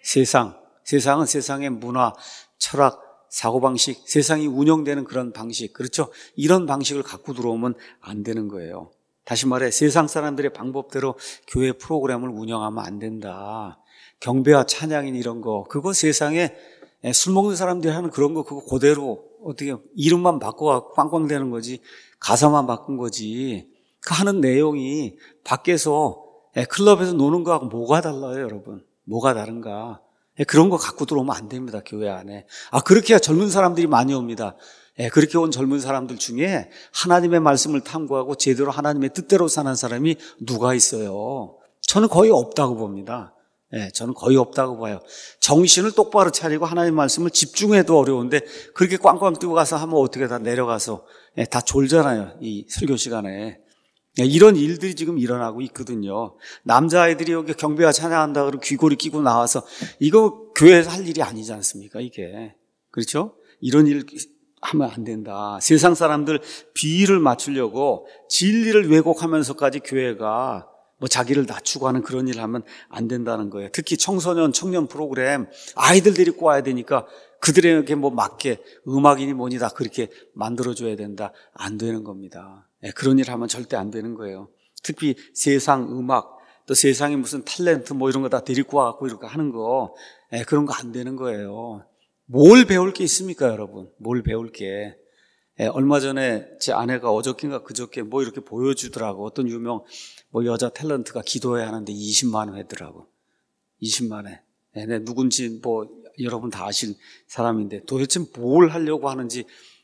세상은 세상의 문화, 철학, 사고방식, 세상이 운영되는 그런 방식, 그렇죠? 이런 방식을 갖고 들어오면 안 되는 거예요. 다시 말해, 세상 사람들의 방법대로 교회 프로그램을 운영하면 안 된다. 경배와 찬양인 이런 거, 그거 세상에 술 먹는 사람들이 하는 그런 거, 그거 그대로 어떻게 이름만 바꿔 꽝꽝대는 거지, 가사만 바꾼 거지. 그 하는 내용이 밖에서 클럽에서 노는 거하고 뭐가 달라요, 여러분? 뭐가 다른가? 그런 거 갖고 들어오면 안 됩니다, 교회 안에. 그렇게 해야 젊은 사람들이 많이 옵니다. 그렇게 온 젊은 사람들 중에 하나님의 말씀을 탐구하고 제대로 하나님의 뜻대로 사는 사람이 누가 있어요? 저는 거의 없다고 봅니다. 저는 거의 없다고 봐요. 정신을 똑바로 차리고 하나님의 말씀을 집중해도 어려운데 그렇게 꽝꽝 뛰고 가서 하면 어떻게 다 내려가서 다 졸잖아요. 이 설교 시간에. 이런 일들이 지금 일어나고 있거든요. 남자아이들이 여기 경배와 찬양한다 그러고 귀고리 끼고 나와서 이거 교회에서 할 일이 아니지 않습니까? 이게. 그렇죠? 이런 일 하면 안 된다. 세상 사람들 비위를 맞추려고 진리를 왜곡하면서까지 교회가 뭐 자기를 낮추고 하는 그런 일을 하면 안 된다는 거예요. 특히 청소년, 청년 프로그램 아이들 데리고 와야 되니까 그들에게 뭐 맞게 음악이니 뭐니 다 그렇게 만들어줘야 된다. 안 되는 겁니다. 그런 일을 하면 절대 안 되는 거예요. 특히 세상 음악, 또 세상에 무슨 탤런트 뭐 이런 거 다 데리고 와갖고 이렇게 하는 거, 그런 거 안 되는 거예요. 뭘 배울 게 있습니까, 여러분? 뭘 배울 게. 얼마 전에 제 아내가 어저께인가 그저께 뭐 이렇게 보여주더라고. 어떤 유명 뭐 여자 탤런트가 기도해야 하는데 20만 회더라고. 20만 회. 네, 누군지 뭐 여러분 다 아실 사람인데 도대체 뭘 하려고 하는지,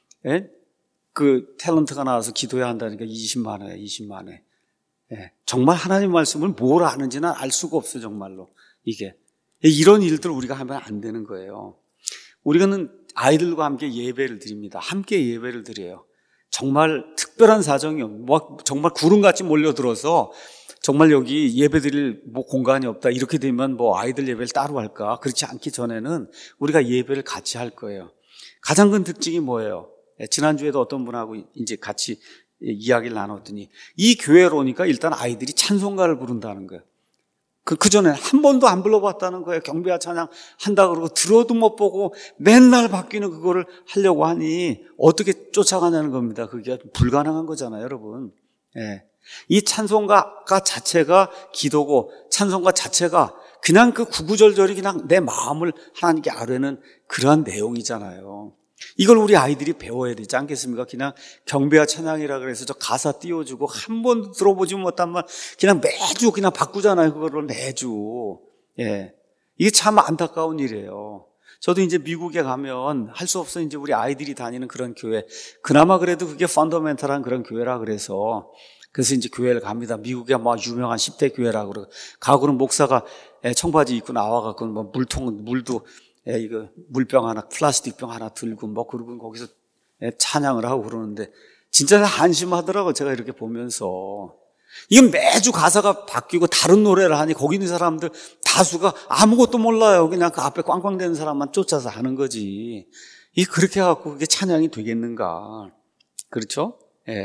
그 탤런트가 나와서 기도해야 한다니까 20만 회, 20만 회. 정말 하나님 말씀을 뭘 아는지는 알 수가 없어요, 정말로. 이게. 이런 일들 우리가 하면 안 되는 거예요. 우리는 아이들과 함께 예배를 드립니다. 함께 예배를 드려요. 정말 특별한 사정이요. 뭐 정말 구름같이 몰려들어서 정말 여기 예배 드릴 뭐 공간이 없다. 이렇게 되면 뭐 아이들 예배를 따로 할까? 그렇지 않기 전에는 우리가 예배를 같이 할 거예요. 가장 큰 특징이 뭐예요? 지난주에도 어떤 분하고 이제 같이 이야기를 나눴더니 이 교회로 오니까 일단 아이들이 찬송가를 부른다는 거예요. 그전에 한 번도 안 불러봤다는 거예요. 경배와 찬양 한다 그러고 들어도 못 보고 맨날 바뀌는 그거를 하려고 하니 어떻게 쫓아가냐는 겁니다. 그게 불가능한 거잖아요, 여러분. 이 찬송가 자체가 기도고 찬송가 자체가 그냥 그 구구절절이 그냥 내 마음을 하나님께 아뢰는 그러한 내용이잖아요. 이걸 우리 아이들이 배워야 되지 않겠습니까? 그냥 경배와 찬양이라 그래서 저 가사 띄워주고 한 번도 들어보지 못한 말 그냥 매주 그냥 바꾸잖아요. 그거를 매주. 이게 참 안타까운 일이에요. 저도 이제 미국에 가면 할 수 없어 이제 우리 아이들이 다니는 그런 교회. 그나마 그래도 그게 펀더멘탈한 그런 교회라 그래서 이제 교회를 갑니다. 미국에 막 유명한 10대 교회라 그러고 가고는 목사가 청바지 입고 나와갖고 뭐 물도 이거 물병 하나, 플라스틱 병 하나 들고 뭐 그러고 거기서 찬양을 하고 그러는데 진짜 한심하더라고요. 제가 이렇게 보면서. 이건 매주 가사가 바뀌고 다른 노래를 하니 거기 있는 사람들 다수가 아무것도 몰라요. 그냥 그 앞에 꽝꽝대는 사람만 쫓아서 하는 거지. 이게 그렇게 해갖고 그게 찬양이 되겠는가. 그렇죠?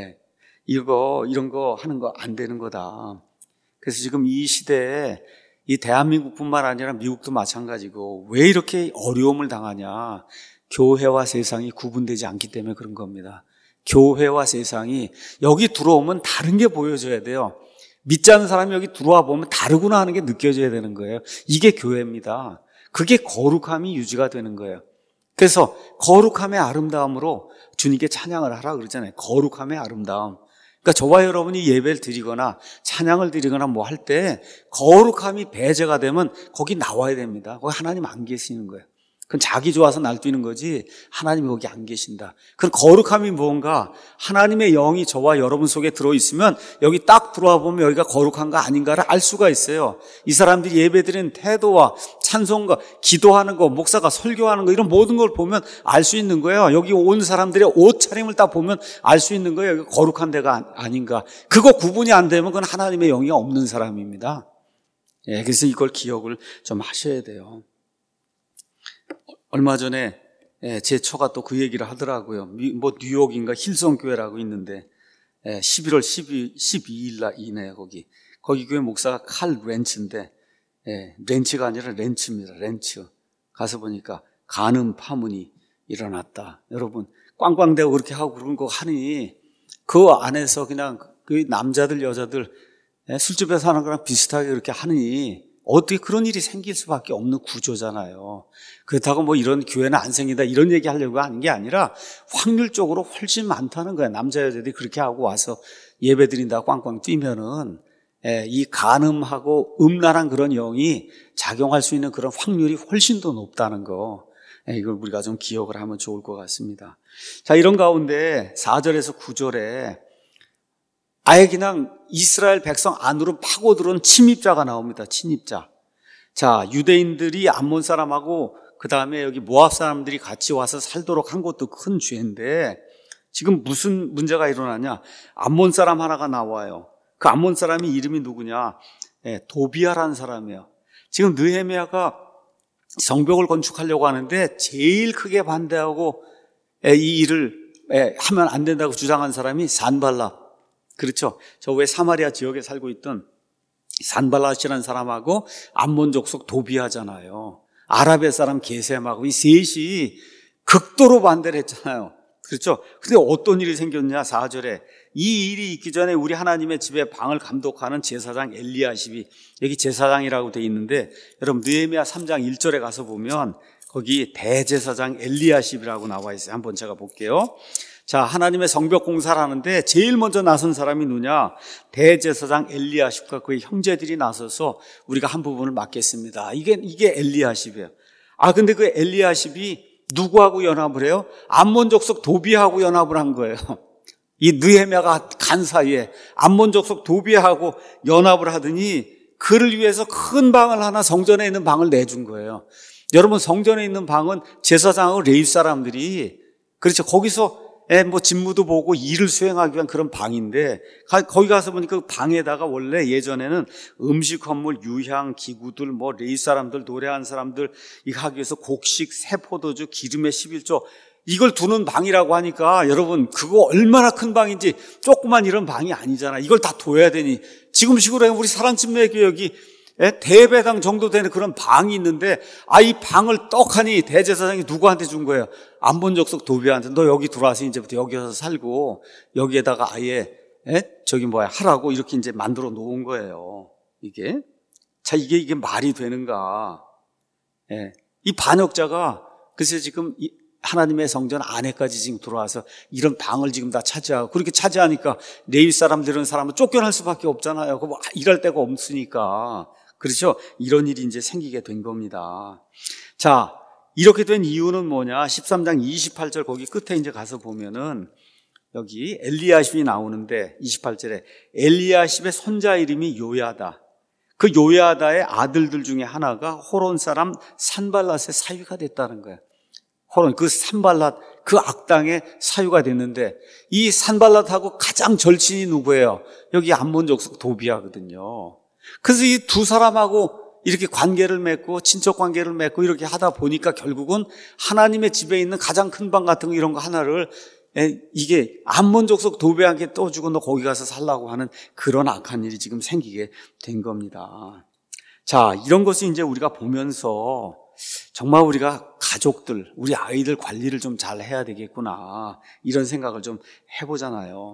이런 거 하는 거 안 되는 거다. 그래서 지금 이 시대에 이 대한민국뿐만 아니라 미국도 마찬가지고 왜 이렇게 어려움을 당하냐. 교회와 세상이 구분되지 않기 때문에 그런 겁니다. 교회와 세상이 여기 들어오면 다른 게 보여줘야 돼요. 믿지 않는 사람이 여기 들어와 보면 다르구나 하는 게 느껴져야 되는 거예요. 이게 교회입니다. 그게 거룩함이 유지가 되는 거예요. 그래서 거룩함의 아름다움으로 주님께 찬양을 하라 그러잖아요. 거룩함의 아름다움. 그러니까 저와 여러분이 예배를 드리거나 찬양을 드리거나 뭐 할 때 거룩함이 배제가 되면 거기 나와야 됩니다. 거기 하나님 안 계시는 거예요. 그건 자기 좋아서 날뛰는 거지 하나님이 거기 안 계신다. 그럼 거룩함이 뭔가 하나님의 영이 저와 여러분 속에 들어있으면 여기 딱 들어와 보면 여기가 거룩한가 아닌가를 알 수가 있어요. 이 사람들이 예배드리는 태도와 찬송과 기도하는 거, 목사가 설교하는 거 이런 모든 걸 보면 알 수 있는 거예요. 여기 온 사람들의 옷차림을 딱 보면 알 수 있는 거예요. 여기 거룩한 데가 아닌가. 그거 구분이 안 되면 그건 하나님의 영이 없는 사람입니다. 그래서 이걸 기억을 좀 하셔야 돼요. 얼마 전에 제 처가 또 그 얘기를 하더라고요. 뭐 뉴욕인가 힐성 교회라고 있는데 11월 12일 날 이내 거기 교회 목사가 칼 렌츠인데 렌치가 아니라 렌츠입니다. 렌츠. 가서 보니까 간음 파문이 일어났다. 여러분 꽝꽝대고 그렇게 하고 그런 거 하니 그 안에서 그냥 그 남자들 여자들 술집에서 하는 거랑 비슷하게 그렇게 하니 어떻게 그런 일이 생길 수밖에 없는 구조잖아요. 그렇다고 뭐 이런 교회는 안 생긴다 이런 얘기 하려고 하는 게 아니라 확률적으로 훨씬 많다는 거예요. 남자 여자들이 그렇게 하고 와서 예배 드린다고 꽝꽝 뛰면은 이 간음하고 음란한 그런 영이 작용할 수 있는 그런 확률이 훨씬 더 높다는 거. 이걸 우리가 좀 기억을 하면 좋을 것 같습니다. 자, 이런 가운데 4절에서 9절에 아예 그냥 이스라엘 백성 안으로 파고들어온 침입자가 나옵니다. 침입자. 자, 유대인들이 암몬 사람하고 그 다음에 여기 모압 사람들이 같이 와서 살도록 한 것도 큰 죄인데 지금 무슨 문제가 일어나냐? 암몬 사람 하나가 나와요. 그 암몬 사람이 이름이 누구냐? 도비아라는 사람이에요. 지금 느헤미야가 성벽을 건축하려고 하는데 제일 크게 반대하고 이 일을 하면 안 된다고 주장한 사람이 산발랏. 그렇죠? 저 왜 사마리아 지역에 살고 있던 산발랏이라는 사람하고 암몬 족속 도비아잖아요. 아랍의 사람 게셈하고 이 셋이 극도로 반대를 했잖아요. 그렇죠? 근데 어떤 일이 생겼냐? 4절에 이 일이 있기 전에 우리 하나님의 집에 방을 감독하는 제사장 엘리야십이, 여기 제사장이라고 돼 있는데 여러분 느헤미야 3장 1절에 가서 보면 거기 대제사장 엘리야십이라고 나와 있어요. 한번 제가 볼게요. 자, 하나님의 성벽 공사를 하는데 제일 먼저 나선 사람이 누구냐? 대제사장 엘리야십과 그의 형제들이 나서서 우리가 한 부분을 맡겠습니다. 이게 엘리야십이에요. 근데 그 엘리야십이 누구하고 연합을 해요? 암몬 족속 도비아하고 연합을 한 거예요. 이 느헤미야가 간 사이에 암몬 족속 도비아하고 연합을 하더니 그를 위해서 큰 방을 하나, 성전에 있는 방을 내준 거예요. 여러분, 성전에 있는 방은 제사장하고 레위 사람들이, 그렇죠, 거기서 직무도 보고 일을 수행하기 위한 그런 방인데, 거기 가서 보니까 그 방에다가 원래 예전에는 음식, 헌물, 유향, 기구들, 레위 사람들, 노래하는 사람들 이거 하기 위해서 곡식, 세포도주, 기름의 11조 이걸 두는 방이라고 하니까 여러분 그거 얼마나 큰 방인지, 조그만 이런 방이 아니잖아. 이걸 다 둬야 되니 지금식으로 하면 우리 사랑침례교회 여기 대배당 정도 되는 그런 방이 있는데 이 방을 떡하니 대제사장이 누구한테 준 거예요? 암몬 족속 도비아한테. 너 여기 들어와서 이제부터 여기 와서 살고 여기에다가 아예 하라고 이렇게 이제 만들어 놓은 거예요. 이게 말이 되는가? 이 반역자가 글쎄 지금 하나님의 성전 안에까지 지금 들어와서 이런 방을 지금 다 차지하고, 그렇게 차지하니까 레위 사람들은 사람은 쫓겨날 수밖에 없잖아요. 일할 데가 없으니까. 그렇죠? 이런 일이 이제 생기게 된 겁니다. 자, 이렇게 된 이유는 뭐냐? 13장 28절 거기 끝에 이제 가서 보면은 여기 엘리야십이 나오는데 28절에 엘리야십의 손자 이름이 요야다. 그 요야다의 아들들 중에 하나가 호론 사람 산발랏의 사위가 됐다는 거예요. 호론, 그 산발랏, 그 악당의 사유가 됐는데 이 산발랏하고 가장 절친이 누구예요? 여기 암몬 족속 도비아거든요. 그래서 이 두 사람하고 이렇게 관계를 맺고 친척 관계를 맺고 이렇게 하다 보니까 결국은 하나님의 집에 있는 가장 큰 방 같은 거 이런 거 하나를 이게 암몬 족속 도비아한테 떠주고 너 거기 가서 살라고 하는 그런 악한 일이 지금 생기게 된 겁니다. 자, 이런 것을 이제 우리가 보면서 정말 우리가 가족들, 우리 아이들 관리를 좀 잘 해야 되겠구나 이런 생각을 좀 해보잖아요.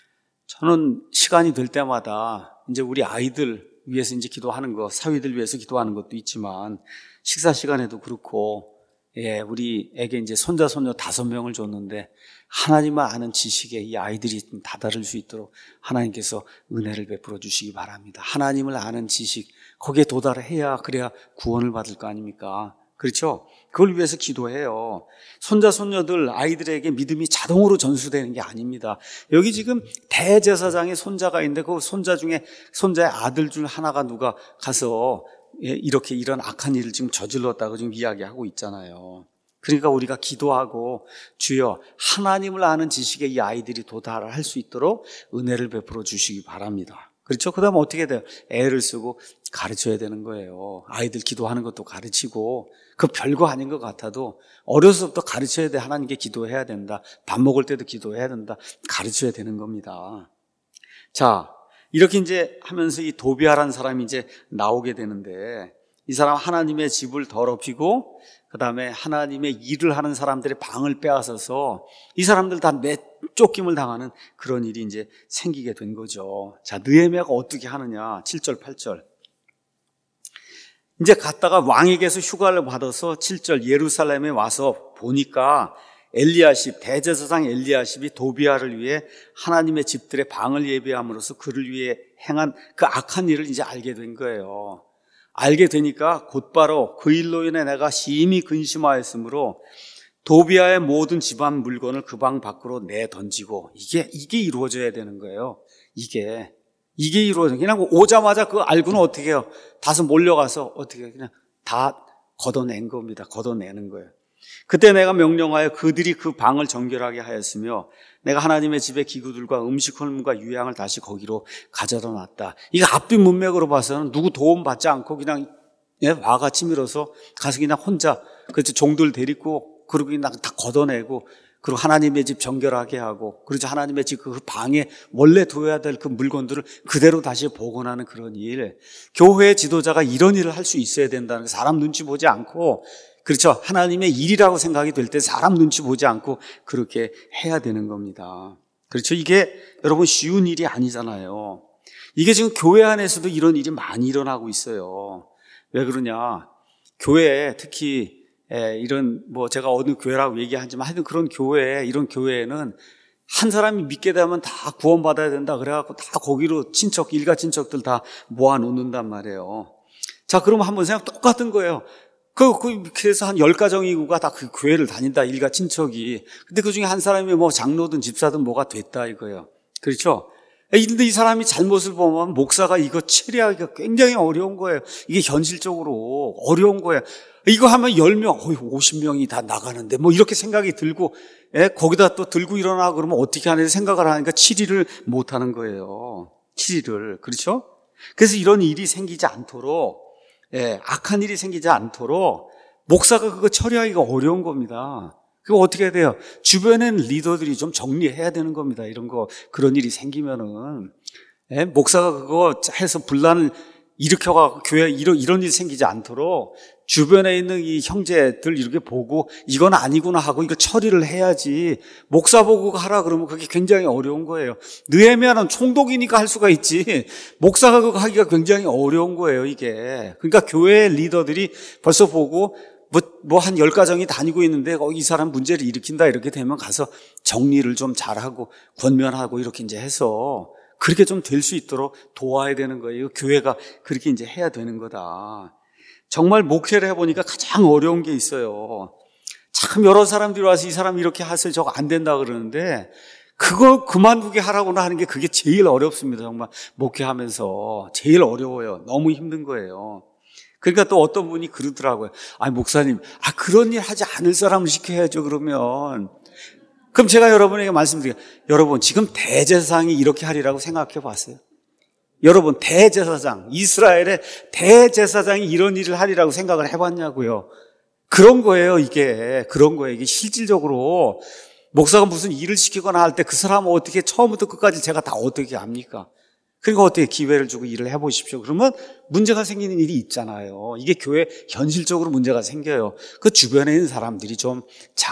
저는 시간이 될 때마다 이제 우리 아이들 위해서 이제 기도하는 거, 사위들 위해서 기도하는 것도 있지만 식사 시간에도 그렇고, 우리에게 이제 손자 손녀 5명을 줬는데 하나님만 아는 지식에 이 아이들이 좀 다다를 수 있도록 하나님께서 은혜를 베풀어 주시기 바랍니다. 하나님을 아는 지식, 거기에 도달해야 그래야 구원을 받을 거 아닙니까? 그렇죠? 그걸 위해서 기도해요. 손자 손녀들 아이들에게 믿음이 자동으로 전수되는 게 아닙니다. 여기 지금 대제사장의 손자가 있는데 그 손자 중에 손자의 아들 중 하나가 누가 가서 이렇게 이런 악한 일을 지금 저질렀다고 지금 이야기하고 있잖아요. 그러니까 우리가 기도하고 주여 하나님을 아는 지식에 이 아이들이 도달할 수 있도록 은혜를 베풀어 주시기 바랍니다. 그렇죠? 그 다음에 어떻게 돼요? 애를 쓰고 가르쳐야 되는 거예요. 아이들 기도하는 것도 가르치고, 그 별거 아닌 것 같아도 어려서부터 가르쳐야 돼. 하나님께 기도해야 된다. 밥 먹을 때도 기도해야 된다. 가르쳐야 되는 겁니다. 자, 이렇게 이제 하면서 이 도비아라는 사람이 이제 나오게 되는데, 이 사람 하나님의 집을 더럽히고 그 다음에 하나님의 일을 하는 사람들의 방을 빼앗아서 이 사람들 다 내쫓김을 당하는 그런 일이 이제 생기게 된 거죠. 자, 느헤미야가 어떻게 하느냐? 7절 8절 이제 갔다가 왕에게서 휴가를 받아서 7절 예루살렘에 와서 보니까 엘리야십, 대제사장 엘리야십이 도비아를 위해 하나님의 집들의 방을 예비함으로써 그를 위해 행한 그 악한 일을 이제 알게 된 거예요. 알게 되니까 곧바로 그 일로 인해 내가 심히 근심하였으므로 도비아의 모든 집안 물건을 그 방 밖으로 내던지고, 이게 이루어져야 되는 거예요. 이게 이게 이루어져. 그냥 오자마자 그거 알고는 어떻게 해요? 다시 몰려가서 어떻게 해요? 그냥 다 걷어낸 겁니다. 걷어내는 거예요. 그때 내가 명령하여 그들이 그 방을 정결하게 하였으며 내가 하나님의 집의 기구들과 음식 헐문과 유향을 다시 거기로 가져다 놨다. 이거 앞뒤 문맥으로 봐서는 누구 도움 받지 않고 그냥 화가 치밀어서 가서 그냥 혼자 그렇죠. 종들 데리고 그리고 그냥 다 걷어내고 그리고 하나님의 집 정결하게 하고 그렇죠. 하나님의 집 그 방에 원래 둬야 될 그 물건들을 그대로 다시 복원하는 그런 일. 교회 지도자가 이런 일을 할 수 있어야 된다는 거. 사람 눈치 보지 않고 그렇죠. 하나님의 일이라고 생각이 될 때 사람 눈치 보지 않고 그렇게 해야 되는 겁니다. 그렇죠. 이게 여러분 쉬운 일이 아니잖아요. 이게 지금 교회 안에서도 이런 일이 많이 일어나고 있어요. 왜 그러냐. 교회에 특히 이런 제가 어느 교회라고 얘기하지만 하여튼 그런 교회, 이런 교회에는 한 사람이 믿게 되면 다 구원받아야 된다 그래갖고 다 거기로 친척, 일가 친척들 다 모아놓는단 말이에요. 자, 그러면 한번 생각 똑같은 거예요. 그래서 한 10가정이구가 다 그 교회를 다닌다, 일가 친척이. 근데 그 중에 한 사람이 장로든 집사든 뭐가 됐다 이거예요. 그렇죠? 근데 이 사람이 잘못을 보면 목사가 이거 처리하기가 굉장히 어려운 거예요. 이게 현실적으로 어려운 거예요. 이거 하면 10명, 50명이 다 나가는데 이렇게 생각이 들고 거기다 또 들고 일어나 그러면 어떻게 하는지 생각을 하니까 치리를 못 하는 거예요. 치리를. 그렇죠? 그래서 이런 일이 생기지 않도록 악한 일이 생기지 않도록 목사가 그거 처리하기가 어려운 겁니다. 그거 어떻게 해야 돼요? 주변엔 리더들이 좀 정리해야 되는 겁니다. 이런 거, 그런 일이 생기면은. 목사가 그거 해서 분란을 일으켜가지고 교회에 이런 일이 생기지 않도록 주변에 있는 이 형제들 이렇게 보고 이건 아니구나 하고 이거 처리를 해야지. 목사 보고 하라 그러면 그게 굉장히 어려운 거예요. 느헤미야는 총독이니까 할 수가 있지. 목사가 그거 하기가 굉장히 어려운 거예요, 이게. 그러니까 교회 리더들이 벌써 보고 한 10가정이 다니고 있는데 이 사람 문제를 일으킨다 이렇게 되면 가서 정리를 좀 잘하고 권면하고 이렇게 이제 해서 그렇게 좀 될 수 있도록 도와야 되는 거예요. 교회가 그렇게 이제 해야 되는 거다. 정말 목회를 해보니까 가장 어려운 게 있어요. 참 여러 사람들이 와서 이 사람 이렇게 하세요, 저거 안 된다 그러는데 그거 그만두게 하라고나 하는 게 그게 제일 어렵습니다. 정말 목회하면서 제일 어려워요. 너무 힘든 거예요. 그러니까 또 어떤 분이 그러더라고요. 목사님, 그런 일 하지 않을 사람을 시켜야죠, 그러면. 그럼 제가 여러분에게 말씀드려요. 여러분, 지금 대제사장이 이렇게 하리라고 생각해 봤어요? 여러분, 대제사장, 이스라엘의 대제사장이 이런 일을 하리라고 생각을 해봤냐고요. 그런 거예요, 이게. 그런 거예요. 이게 실질적으로 목사가 무슨 일을 시키거나 할 때 그 사람은 어떻게 처음부터 끝까지 제가 다 어떻게 합니까? 그러니까 어떻게 기회를 주고 일을 해보십시오. 그러면 문제가 생기는 일이 있잖아요. 이게 교회 현실적으로 문제가 생겨요. 그 주변에 있는 사람들이 좀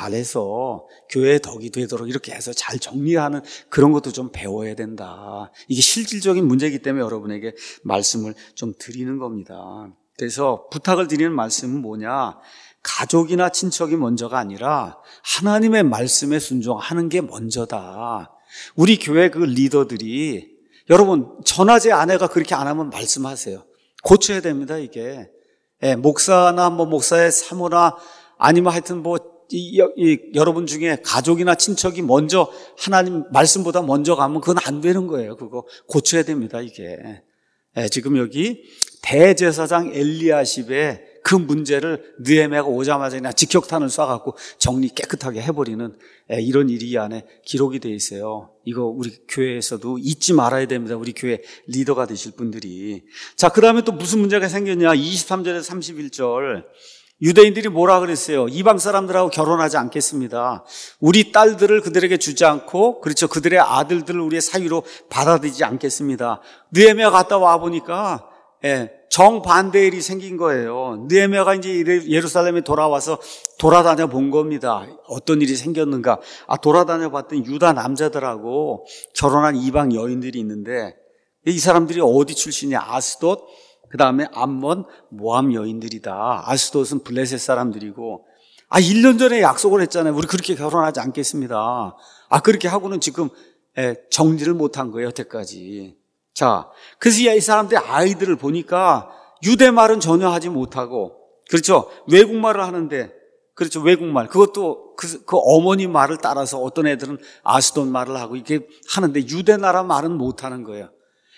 잘해서 교회에 덕이 되도록 이렇게 해서 잘 정리하는 그런 것도 좀 배워야 된다. 이게 실질적인 문제이기 때문에 여러분에게 말씀을 좀 드리는 겁니다. 그래서 부탁을 드리는 말씀은 뭐냐? 가족이나 친척이 먼저가 아니라 하나님의 말씀에 순종하는 게 먼저다. 우리 교회 그 리더들이 여러분, 전화제 아내가 그렇게 안 하면 말씀하세요. 고쳐야 됩니다, 이게. 목사나 목사의 사모나 아니면 하여튼 여러분 중에 가족이나 친척이 먼저 하나님 말씀보다 먼저 가면 그건 안 되는 거예요. 그거 고쳐야 됩니다, 이게. 지금 여기 대제사장 엘리야십의 그 문제를 느헤미야가 오자마자 그냥 직격탄을 쏴갖고 정리 깨끗하게 해버리는 이런 일이 이 안에 기록이 되어 있어요. 이거 우리 교회에서도 잊지 말아야 됩니다. 우리 교회 리더가 되실 분들이. 자, 그 다음에 또 무슨 문제가 생겼냐. 23절에서 31절. 유대인들이 뭐라 그랬어요? 이방 사람들하고 결혼하지 않겠습니다. 우리 딸들을 그들에게 주지 않고, 그렇죠, 그들의 아들들을 우리의 사위로 받아들이지 않겠습니다. 느헤미야 갔다 와 보니까 정반대의 일이 생긴 거예요. 느헤미야가 이제 예루살렘에 돌아와서 돌아다녀 본 겁니다. 어떤 일이 생겼는가. 돌아다녀 봤더니 유다 남자들하고 결혼한 이방 여인들이 있는데 이 사람들이 어디 출신이냐. 아스돗, 그 다음에 암몬, 모함 여인들이다. 아스돗은 블레셋 사람들이고 1년 전에 약속을 했잖아요. 우리 그렇게 결혼하지 않겠습니다. 그렇게 하고는 지금 정리를 못한 거예요, 여태까지. 자, 그래서 이 사람들의 아이들을 보니까 유대말은 전혀 하지 못하고, 그렇죠? 외국말을 하는데, 그렇죠? 외국말. 그것도 그 어머니 말을 따라서 어떤 애들은 아스돈 말을 하고 이렇게 하는데 유대 나라 말은 못하는 거예요.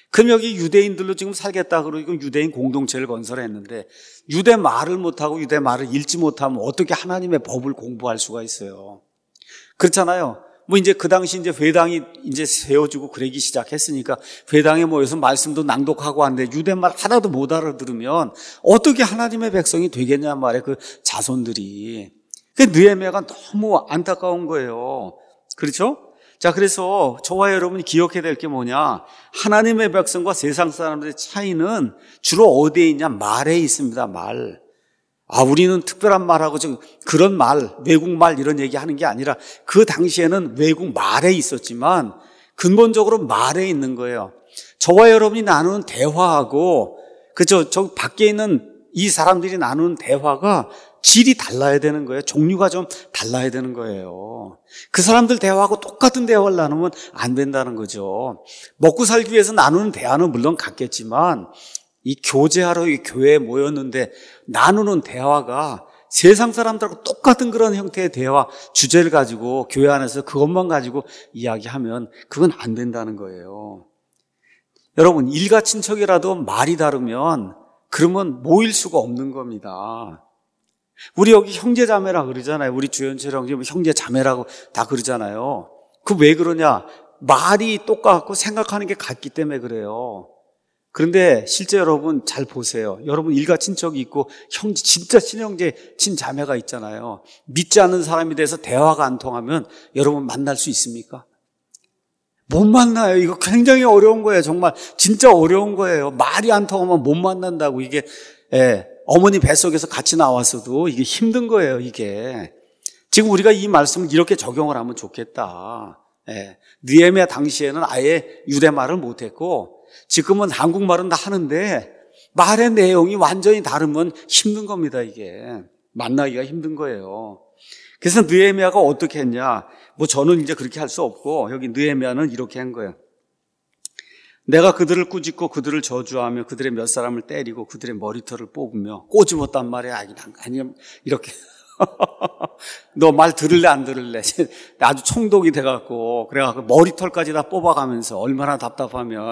그럼 여기 유대인들로 지금 살겠다 그러고 유대인 공동체를 건설했는데 유대 말을 못하고 유대 말을 읽지 못하면 어떻게 하나님의 법을 공부할 수가 있어요? 그렇잖아요. 뭐 이제 그 당시 이제 회당이 이제 세워지고 그러기 시작했으니까 회당에 모여서 말씀도 낭독하고 하는데 유대 말 하나도 못 알아들으면 어떻게 하나님의 백성이 되겠냐 말이에요. 그 자손들이. 그 느헤미야가 너무 안타까운 거예요. 그렇죠? 자, 그래서 저와 여러분이 기억해야 될 게 뭐냐? 하나님의 백성과 세상 사람들의 차이는 주로 어디에 있냐? 말에 있습니다. 말. 우리는 특별한 말하고 그런 말, 외국 말 이런 얘기 하는 게 아니라 그 당시에는 외국 말에 있었지만 근본적으로 말에 있는 거예요. 저와 여러분이 나누는 대화하고 그죠? 저 밖에 있는 이 사람들이 나누는 대화가 질이 달라야 되는 거예요. 종류가 좀 달라야 되는 거예요. 그 사람들 대화하고 똑같은 대화를 나누면 안 된다는 거죠. 먹고 살기 위해서 나누는 대화는 물론 같겠지만 이 교제하러 이 교회에 모였는데 나누는 대화가 세상 사람들하고 똑같은 그런 형태의 대화 주제를 가지고 교회 안에서 그것만 가지고 이야기하면 그건 안 된다는 거예요. 여러분, 일가 친척이라도 말이 다르면 그러면 모일 수가 없는 겁니다. 우리 여기 형제자매라 그러잖아요. 우리 주연철 형제자매라고 다 그러잖아요. 그 왜 그러냐? 말이 똑같고 생각하는 게 같기 때문에 그래요. 그런데 실제 여러분 잘 보세요. 여러분 일가 친척이 있고 형제, 진짜 친형제, 친자매가 있잖아요. 믿지 않는 사람에 대해서 대화가 안 통하면 여러분 만날 수 있습니까? 못 만나요. 이거 굉장히 어려운 거예요. 정말 진짜 어려운 거예요. 말이 안 통하면 못 만난다고. 이게 어머니 뱃속에서 같이 나왔어도 이게 힘든 거예요. 이게 지금 우리가 이 말씀을 이렇게 적용을 하면 좋겠다. 느헤미야 당시에는 아예 유대 말을 못했고 지금은 한국말은 다 하는데 말의 내용이 완전히 다르면 힘든 겁니다. 이게 만나기가 힘든 거예요. 그래서 느헤미야가 어떻게 했냐? 뭐 저는 이제 그렇게 할 수 없고 여기 느헤미야는 이렇게 한 거예요. 내가 그들을 꾸짖고 그들을 저주하며 그들의 몇 사람을 때리고 그들의 머리털을 뽑으며 꼬집었단 말이야. 아니 이렇게 너 말 들을래 안 들을래? 아주 총독이 돼갖고 그래갖고 머리털까지 다 뽑아가면서 얼마나 답답하면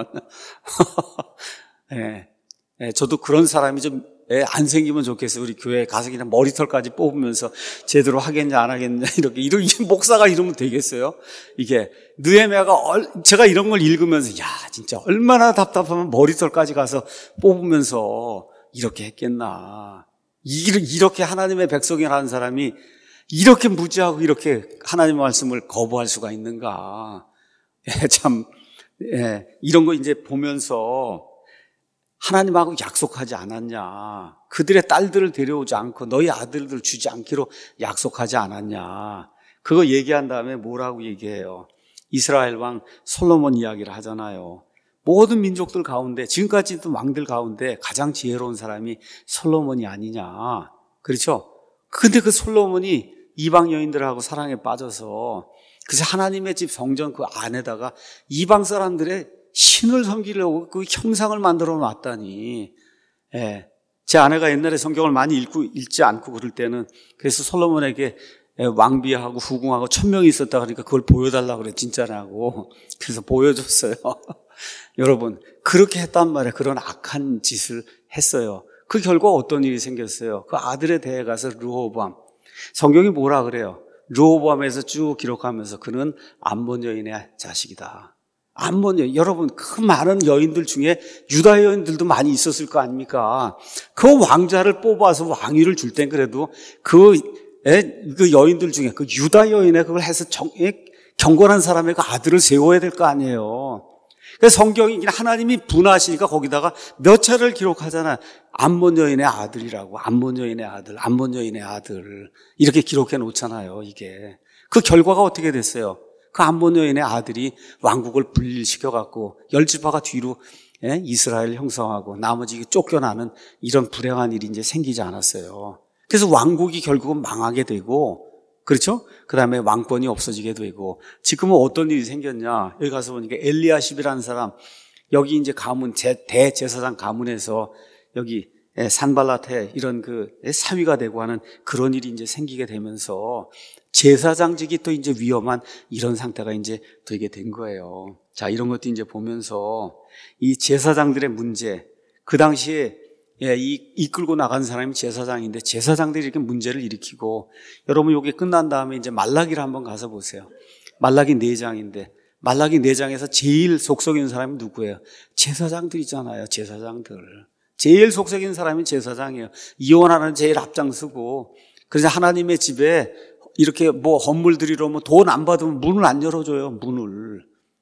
저도 그런 사람이 좀 안 생기면 좋겠어요. 우리 교회에 가서 그냥 머리털까지 뽑으면서 제대로 하겠냐 안 하겠냐 이렇게 목사가 이러면 되겠어요? 이게 느헤미야가 제가 이런 걸 읽으면서 야 진짜 얼마나 답답하면 머리털까지 가서 뽑으면서 이렇게 했겠나. 이렇게 하나님의 백성이라는 사람이 이렇게 무지하고 이렇게 하나님의 말씀을 거부할 수가 있는가. 이런 거 이제 보면서 하나님하고 약속하지 않았냐. 그들의 딸들을 데려오지 않고 너희 아들들 주지 않기로 약속하지 않았냐. 그거 얘기한 다음에 뭐라고 얘기해요? 이스라엘 왕 솔로몬 이야기를 하잖아요. 모든 민족들 가운데 지금까지 있던 왕들 가운데 가장 지혜로운 사람이 솔로몬이 아니냐. 그렇죠? 근데 그 솔로몬이 이방 여인들하고 사랑에 빠져서 그래서 하나님의 집 성전 그 안에다가 이방 사람들의 신을 섬기려고 그 형상을 만들어 놨다니. 제 아내가 옛날에 성경을 많이 읽지 않고 그럴 때는 그래서 솔로몬에게 왕비하고 후궁하고 1000명이 있었다 그러니까 그걸 보여달라고 그래 진짜라고. 그래서 보여줬어요. 여러분 그렇게 했단 말이에요. 그런 악한 짓을 했어요. 그 결과 어떤 일이 생겼어요? 그 아들에 대해 가서 르호보암. 성경이 뭐라 그래요? 르호보암에서 쭉 기록하면서 그는 암몬 여인의 자식이다. 암몬 여인. 여러분 그 많은 여인들 중에 유다 여인들도 많이 있었을 거 아닙니까? 그 왕자를 뽑아서 왕위를 줄 땐 그래도 그 여인들 중에 그 유다 여인의 그걸 해서 경건한 사람의 그 아들을 세워야 될 거 아니에요. 그래서 성경이 하나님이 분하시니까 거기다가 몇 차례를 기록하잖아요. 암몬 여인의 아들이라고. 암몬 여인의 아들, 암몬 여인의 아들 이렇게 기록해 놓잖아요. 이게 그 결과가 어떻게 됐어요? 그 암몬 여인의 아들이 왕국을 분리시켜갖고 10지파가 뒤로 이스라엘 형성하고 나머지 쫓겨나는 이런 불행한 일이 이제 생기지 않았어요. 그래서 왕국이 결국은 망하게 되고 그렇죠? 그 다음에 왕권이 없어지게 되고 지금은 어떤 일이 생겼냐? 여기 가서 보니까 엘리야십이라는 사람 여기 이제 가문 대제사장 가문에서 여기 산발랏의 이런 그 사위가 되고 하는 그런 일이 이제 생기게 되면서 제사장직이 또 이제 위험한 이런 상태가 이제 되게 된 거예요. 자, 이런 것도 이제 보면서 이 제사장들의 문제, 그 당시에 이끌고 나간 사람이 제사장인데 제사장들이 이렇게 문제를 일으키고, 여러분 여기 끝난 다음에 이제 말라기를 한번 가서 보세요. 말라기 4장인데 말라기 4장에서 제일 속썩이는 사람이 누구예요? 제사장들이잖아요. 제사장들. 제일 속썩이는 사람이 제사장이에요. 이혼하는 제일 앞장서고, 그래서 하나님의 집에 이렇게 뭐 헌물 드리러 돈 안 받으면 문을 안 열어줘요. 문을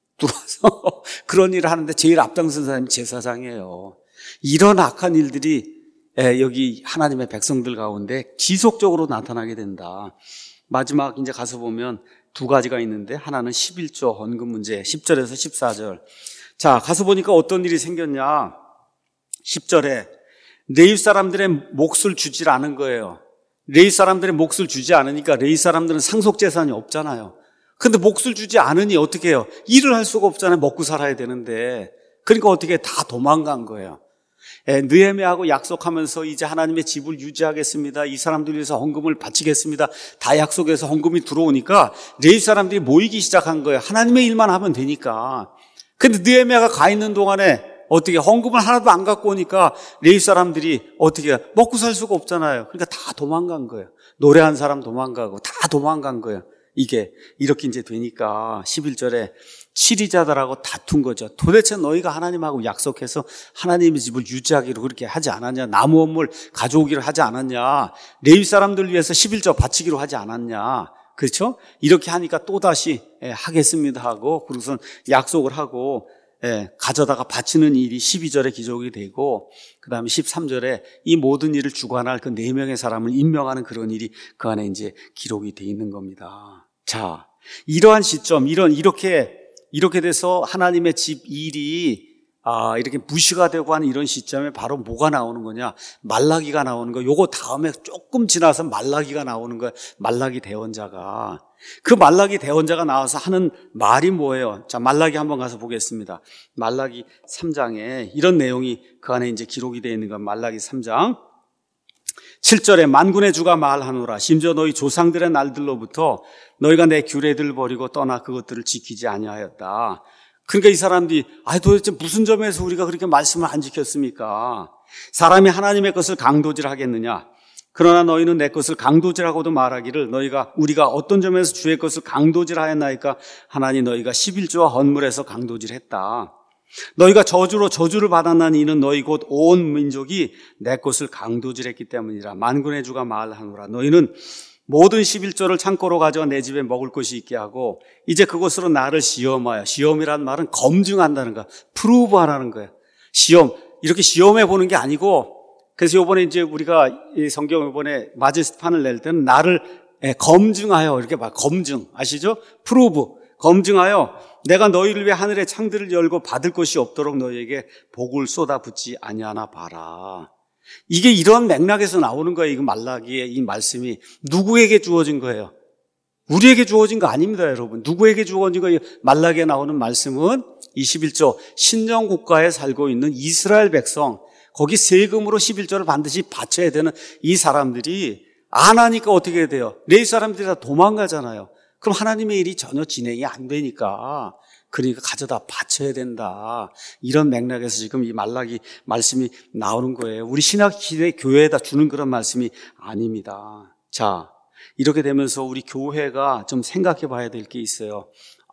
들어와서 그런 일을 하는데 제일 앞장선 사람이 제사장이에요. 이런 악한 일들이 여기 하나님의 백성들 가운데 지속적으로 나타나게 된다. 마지막 이제 가서 보면 2가지가 있는데, 하나는 11조 헌금 문제, 10절에서 14절. 자, 가서 보니까 어떤 일이 생겼냐. 10절에 레위 사람들의 몫을 주질 않은 거예요. 레위 사람들의 몫을 주지 않으니까 레위 사람들은 상속 재산이 없잖아요. 근데 몫을 주지 않으니 어떻게 해요? 일을 할 수가 없잖아요. 먹고 살아야 되는데. 그러니까 어떻게 다 도망간 거예요. 느헤미야하고 약속하면서 이제 하나님의 집을 유지하겠습니다. 이 사람들 위해서 헌금을 바치겠습니다. 다 약속해서 헌금이 들어오니까 레위 사람들이 모이기 시작한 거예요. 하나님의 일만 하면 되니까. 근데 느헤미야가 가 있는 동안에 어떻게 헌금을 하나도 안 갖고 오니까 레위 사람들이 어떻게 먹고 살 수가 없잖아요. 그러니까 다 도망간 거예요. 노래한 사람 도망가고 다 도망간 거예요. 이게 이렇게 이제 되니까 11절에 치리자들하고 다툰 거죠. 도대체 너희가 하나님하고 약속해서 하나님의 집을 유지하기로 그렇게 하지 않았냐? 나무 헌물 가져오기로 하지 않았냐? 레위 사람들 위해서 11조 바치기로 하지 않았냐? 그렇죠? 이렇게 하니까 또다시 하겠습니다 하고, 그러고선 약속을 하고 가져다가 바치는 일이 12절에 기록이 되고, 그 다음에 13절에 이 모든 일을 주관할 그 4명의 사람을 임명하는 그런 일이 그 안에 이제 기록이 되어 있는 겁니다. 자, 이러한 시점, 이렇게 돼서 하나님의 집 일이 이렇게 무시가 되고 하는 이런 시점에 바로 뭐가 나오는 거냐? 말라기가 나오는 거. 요거 다음에 조금 지나서 말라기가 나오는 거예요. 말라기 대언자가. 그 말라기 대언자가 나와서 하는 말이 뭐예요? 자, 말라기 한번 가서 보겠습니다. 말라기 3장에 이런 내용이 그 안에 이제 기록이 되어 있는 건 말라기 3장 7절에 만군의 주가 말하노라. 심지어 너희 조상들의 날들로부터 너희가 내 규례들을 버리고 떠나 그것들을 지키지 아니하였다. 그러니까 이 사람들이 도대체 무슨 점에서 우리가 그렇게 말씀을 안 지켰습니까? 사람이 하나님의 것을 강도질하겠느냐? 그러나 너희는 내 것을 강도질하고도 말하기를 우리가 어떤 점에서 주의 것을 강도질하였나이까? 하나니 너희가 11조와 헌물에서 강도질했다. 너희가 저주를 받았나니 이는 너희 곧 온 민족이 내 것을 강도질했기 때문이라. 만군의 주가 말하노라. 너희는 모든 11조를 창고로 가져와 내 집에 먹을 것이 있게 하고 이제 그것으로 나를 시험하여, 시험이란 말은 검증한다는 거야. 프루브하라는 거야. 시험, 이렇게 시험해 보는 게 아니고, 그래서 이번에 이제 우리가 이 성경 이번에 마지스판을 낼 때는 나를 검증하여, 이렇게 막 검증 아시죠? 프루브, 검증하여 내가 너희를 위해 하늘의 창들을 열고 받을 것이 없도록 너희에게 복을 쏟아붓지 아니하나 봐라. 이게 이런 맥락에서 나오는 거예요. 이거 말라기의 이 말씀이 누구에게 주어진 거예요? 우리에게 주어진 거 아닙니다, 여러분. 누구에게 주어진 거예요? 말라기에 나오는 말씀은 21조 신정국가에 살고 있는 이스라엘 백성, 거기 세금으로 11조를 반드시 바쳐야 되는 이 사람들이 안 하니까 어떻게 돼요? 레위 사람들이 다 도망가잖아요. 그럼 하나님의 일이 전혀 진행이 안 되니까, 그러니까 가져다 바쳐야 된다. 이런 맥락에서 지금 이 말라기 말씀이 나오는 거예요. 우리 신학시대 교회에다 주는 그런 말씀이 아닙니다. 자, 이렇게 되면서 우리 교회가 좀 생각해 봐야 될 게 있어요.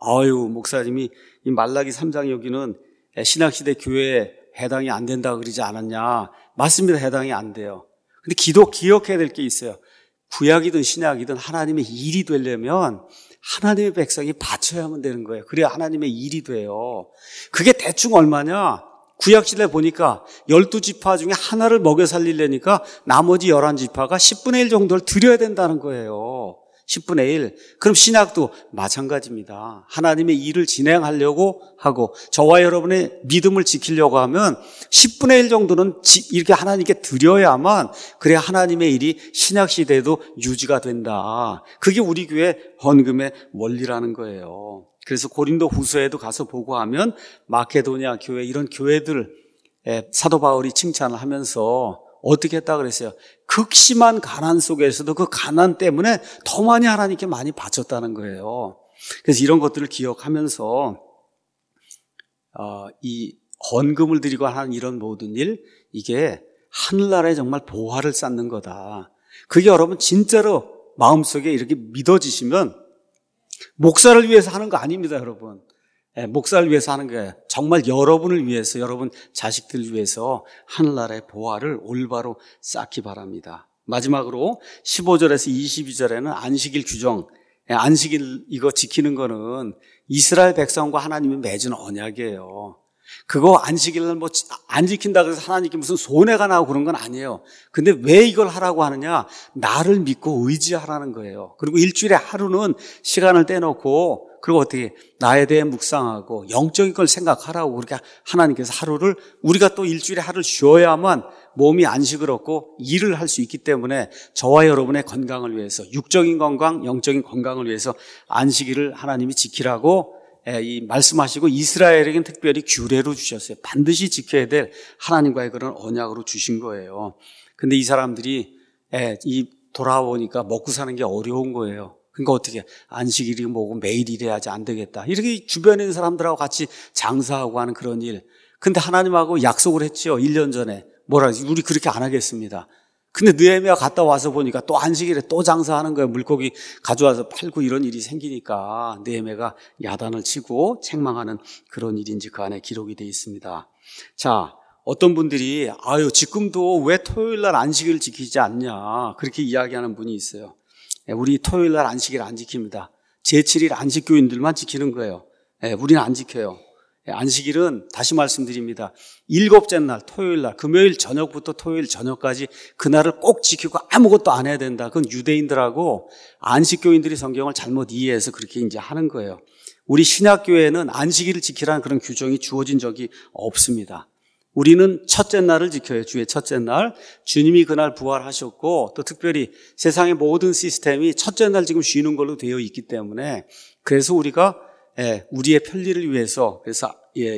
목사님이 이 말라기 3장 여기는 신학시대 교회에 해당이 안 된다고 그러지 않았냐? 맞습니다. 해당이 안 돼요. 근데 기억해야 될 게 있어요. 구약이든 신약이든 하나님의 일이 되려면 하나님의 백성이 바쳐야만 되는 거예요. 그래야 하나님의 일이 돼요. 그게 대충 얼마냐? 구약시대 보니까 12지파 중에 하나를 먹여 살리려니까 나머지 11지파가 10분의 1 정도를 드려야 된다는 거예요. 10분의 1. 그럼 신약도 마찬가지입니다. 하나님의 일을 진행하려고 하고 저와 여러분의 믿음을 지키려고 하면 10분의 1 정도는 이렇게 하나님께 드려야만, 그래야 하나님의 일이 신약시대에도 유지가 된다. 그게 우리 교회 헌금의 원리라는 거예요. 그래서 고린도 후서에도 가서 보고 하면 마케도니아 교회, 이런 교회들 사도 바울이 칭찬을 하면서 어떻게 했다 그랬어요? 극심한 가난 속에서도 그 가난 때문에 더 많이 하나님께 많이 바쳤다는 거예요. 그래서 이런 것들을 기억하면서 이 헌금을 드리고 하는 이런 모든 일, 이게 하늘나라에 정말 보화를 쌓는 거다. 그게 여러분 진짜로 마음속에 이렇게 믿어지시면 목사를 위해서 하는 거 아닙니다, 여러분. 목사를 위해서 하는 거예요. 정말 여러분을 위해서, 여러분 자식들을 위해서 하늘나라의 보화를 올바로 쌓기 바랍니다. 마지막으로 15절에서 22절에는 안식일 규정, 안식일 이거 지키는 거는 이스라엘 백성과 하나님이 맺은 언약이에요. 그거 안식일을 안 지킨다 그래서 하나님께 무슨 손해가 나고 그런 건 아니에요. 근데 왜 이걸 하라고 하느냐? 나를 믿고 의지하라는 거예요. 그리고 일주일에 하루는 시간을 떼놓고, 그리고 어떻게 나에 대해 묵상하고 영적인 걸 생각하라고 그렇게 하나님께서 하루를, 우리가 또 일주일에 하루를 쉬어야만 몸이 안식을 얻고 일을 할 수 있기 때문에 저와 여러분의 건강을 위해서, 육적인 건강, 영적인 건강을 위해서 안식일을 하나님이 지키라고 이 말씀하시고 이스라엘에게는 특별히 규례로 주셨어요. 반드시 지켜야 될 하나님과의 그런 언약으로 주신 거예요. 근데 이 사람들이 돌아보니까 먹고 사는 게 어려운 거예요. 그러니까 어떻게 안식일이 뭐고 매일 일해야지 안 되겠다. 이렇게 주변에 있는 사람들하고 같이 장사하고 하는 그런 일. 근데 하나님하고 약속을 했죠. 1년 전에. 우리 그렇게 안 하겠습니다. 근데 느헤미야 갔다 와서 보니까 또 안식일에 또 장사하는 거예요. 물고기 가져와서 팔고 이런 일이 생기니까 느헤미야가 야단을 치고 책망하는 그런 일인지 그 안에 기록이 되어 있습니다. 자, 어떤 분들이 지금도 왜 토요일 날 안식일을 지키지 않냐 그렇게 이야기하는 분이 있어요. 우리 토요일 날 안식일 안 지킵니다. 제7일 안식교인들만 지키는 거예요. 우리는 안 지켜요. 안식일은 다시 말씀드립니다. 7째 날 토요일 날, 금요일 저녁부터 토요일 저녁까지 그날을 꼭 지키고 아무것도 안 해야 된다. 그건 유대인들하고 안식교인들이 성경을 잘못 이해해서 그렇게 이제 하는 거예요. 우리 신약교회는 안식일을 지키라는 그런 규정이 주어진 적이 없습니다. 우리는 첫째 날을 지켜요. 주의 첫째 날. 주님이 그날 부활하셨고 또 특별히 세상의 모든 시스템이 첫째 날 지금 쉬는 걸로 되어 있기 때문에, 그래서 우리가 우리의 편리를 위해서, 그래서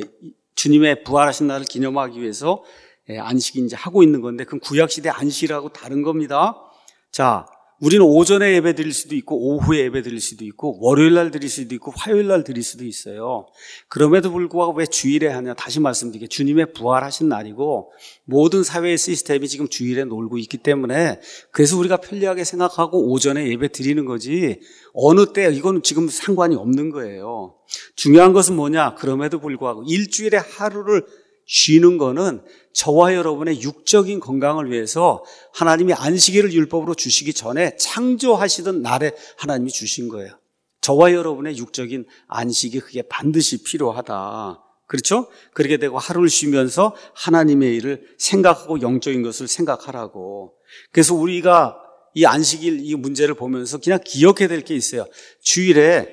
주님의 부활하신 날을 기념하기 위해서 안식일 이제 하고 있는 건데, 그건 구약시대 안식일하고 다른 겁니다. 자, 우리는 오전에 예배 드릴 수도 있고 오후에 예배 드릴 수도 있고 월요일 날 드릴 수도 있고 화요일 날 드릴 수도 있어요. 그럼에도 불구하고 왜 주일에 하냐? 다시 말씀드리게 주님의 부활하신 날이고 모든 사회의 시스템이 지금 주일에 놀고 있기 때문에, 그래서 우리가 편리하게 생각하고 오전에 예배 드리는 거지 어느 때 이건 지금 상관이 없는 거예요. 중요한 것은 뭐냐? 그럼에도 불구하고 일주일에 하루를 쉬는 거는 저와 여러분의 육적인 건강을 위해서 하나님이 안식일을 율법으로 주시기 전에 창조하시던 날에 하나님이 주신 거예요. 저와 여러분의 육적인 안식이 그게 반드시 필요하다. 그렇죠? 그렇게 되고 하루를 쉬면서 하나님의 일을 생각하고 영적인 것을 생각하라고. 그래서 우리가 이 안식일 이 문제를 보면서 그냥 기억해야 될 게 있어요. 주일에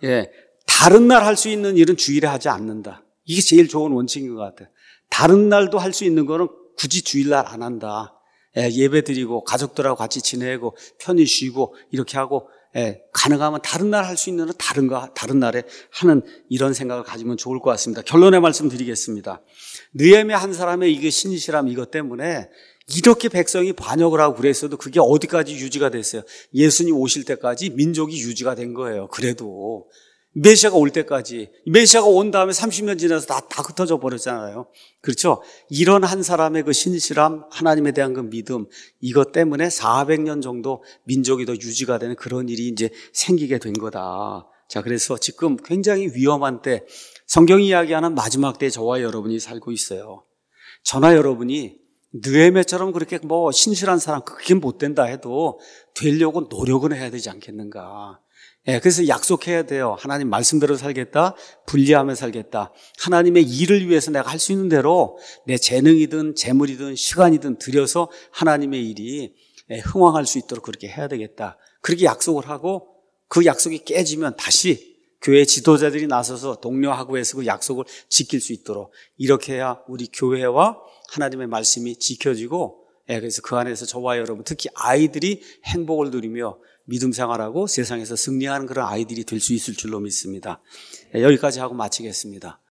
다른 날 할 수 있는 일은 주일에 하지 않는다. 이게 제일 좋은 원칙인 것 같아요. 다른 날도 할 수 있는 거는 굳이 주일날 안 한다. 예배 드리고 가족들하고 같이 지내고 편히 쉬고 이렇게 하고, 가능하면 다른 날 할 수 있는 건 다른 날에 하는 이런 생각을 가지면 좋을 것 같습니다. 결론의 말씀 드리겠습니다. 느헤미야 한 사람의 이게 신실함 이것 때문에 이렇게 백성이 반역을 하고 그랬어도 그게 어디까지 유지가 됐어요? 예수님 오실 때까지 민족이 유지가 된 거예요. 그래도 메시아가 올 때까지, 메시아가 온 다음에 30년 지나서 다 흩어져 버렸잖아요. 그렇죠? 이런 한 사람의 그 신실함, 하나님에 대한 그 믿음, 이것 때문에 400년 정도 민족이 더 유지가 되는 그런 일이 이제 생기게 된 거다. 자, 그래서 지금 굉장히 위험한 때, 성경이 이야기하는 마지막 때에 저와 여러분이 살고 있어요. 저나 여러분이 느헤미야처럼 그렇게 신실한 사람 그게 못 된다 해도 되려고 노력은 해야 되지 않겠는가. 그래서 약속해야 돼요. 하나님 말씀대로 살겠다, 분리하며 살겠다. 하나님의 일을 위해서 내가 할 수 있는 대로 내 재능이든 재물이든 시간이든 들여서 하나님의 일이 흥왕할 수 있도록 그렇게 해야 되겠다. 그렇게 약속을 하고 그 약속이 깨지면 다시 교회 지도자들이 나서서 독려하고 해서 그 약속을 지킬 수 있도록, 이렇게 해야 우리 교회와 하나님의 말씀이 지켜지고, 그래서 그 안에서 저와 여러분, 특히 아이들이 행복을 누리며 믿음 생활하고 세상에서 승리하는 그런 아이들이 될 수 있을 줄로 믿습니다. 여기까지 하고 마치겠습니다.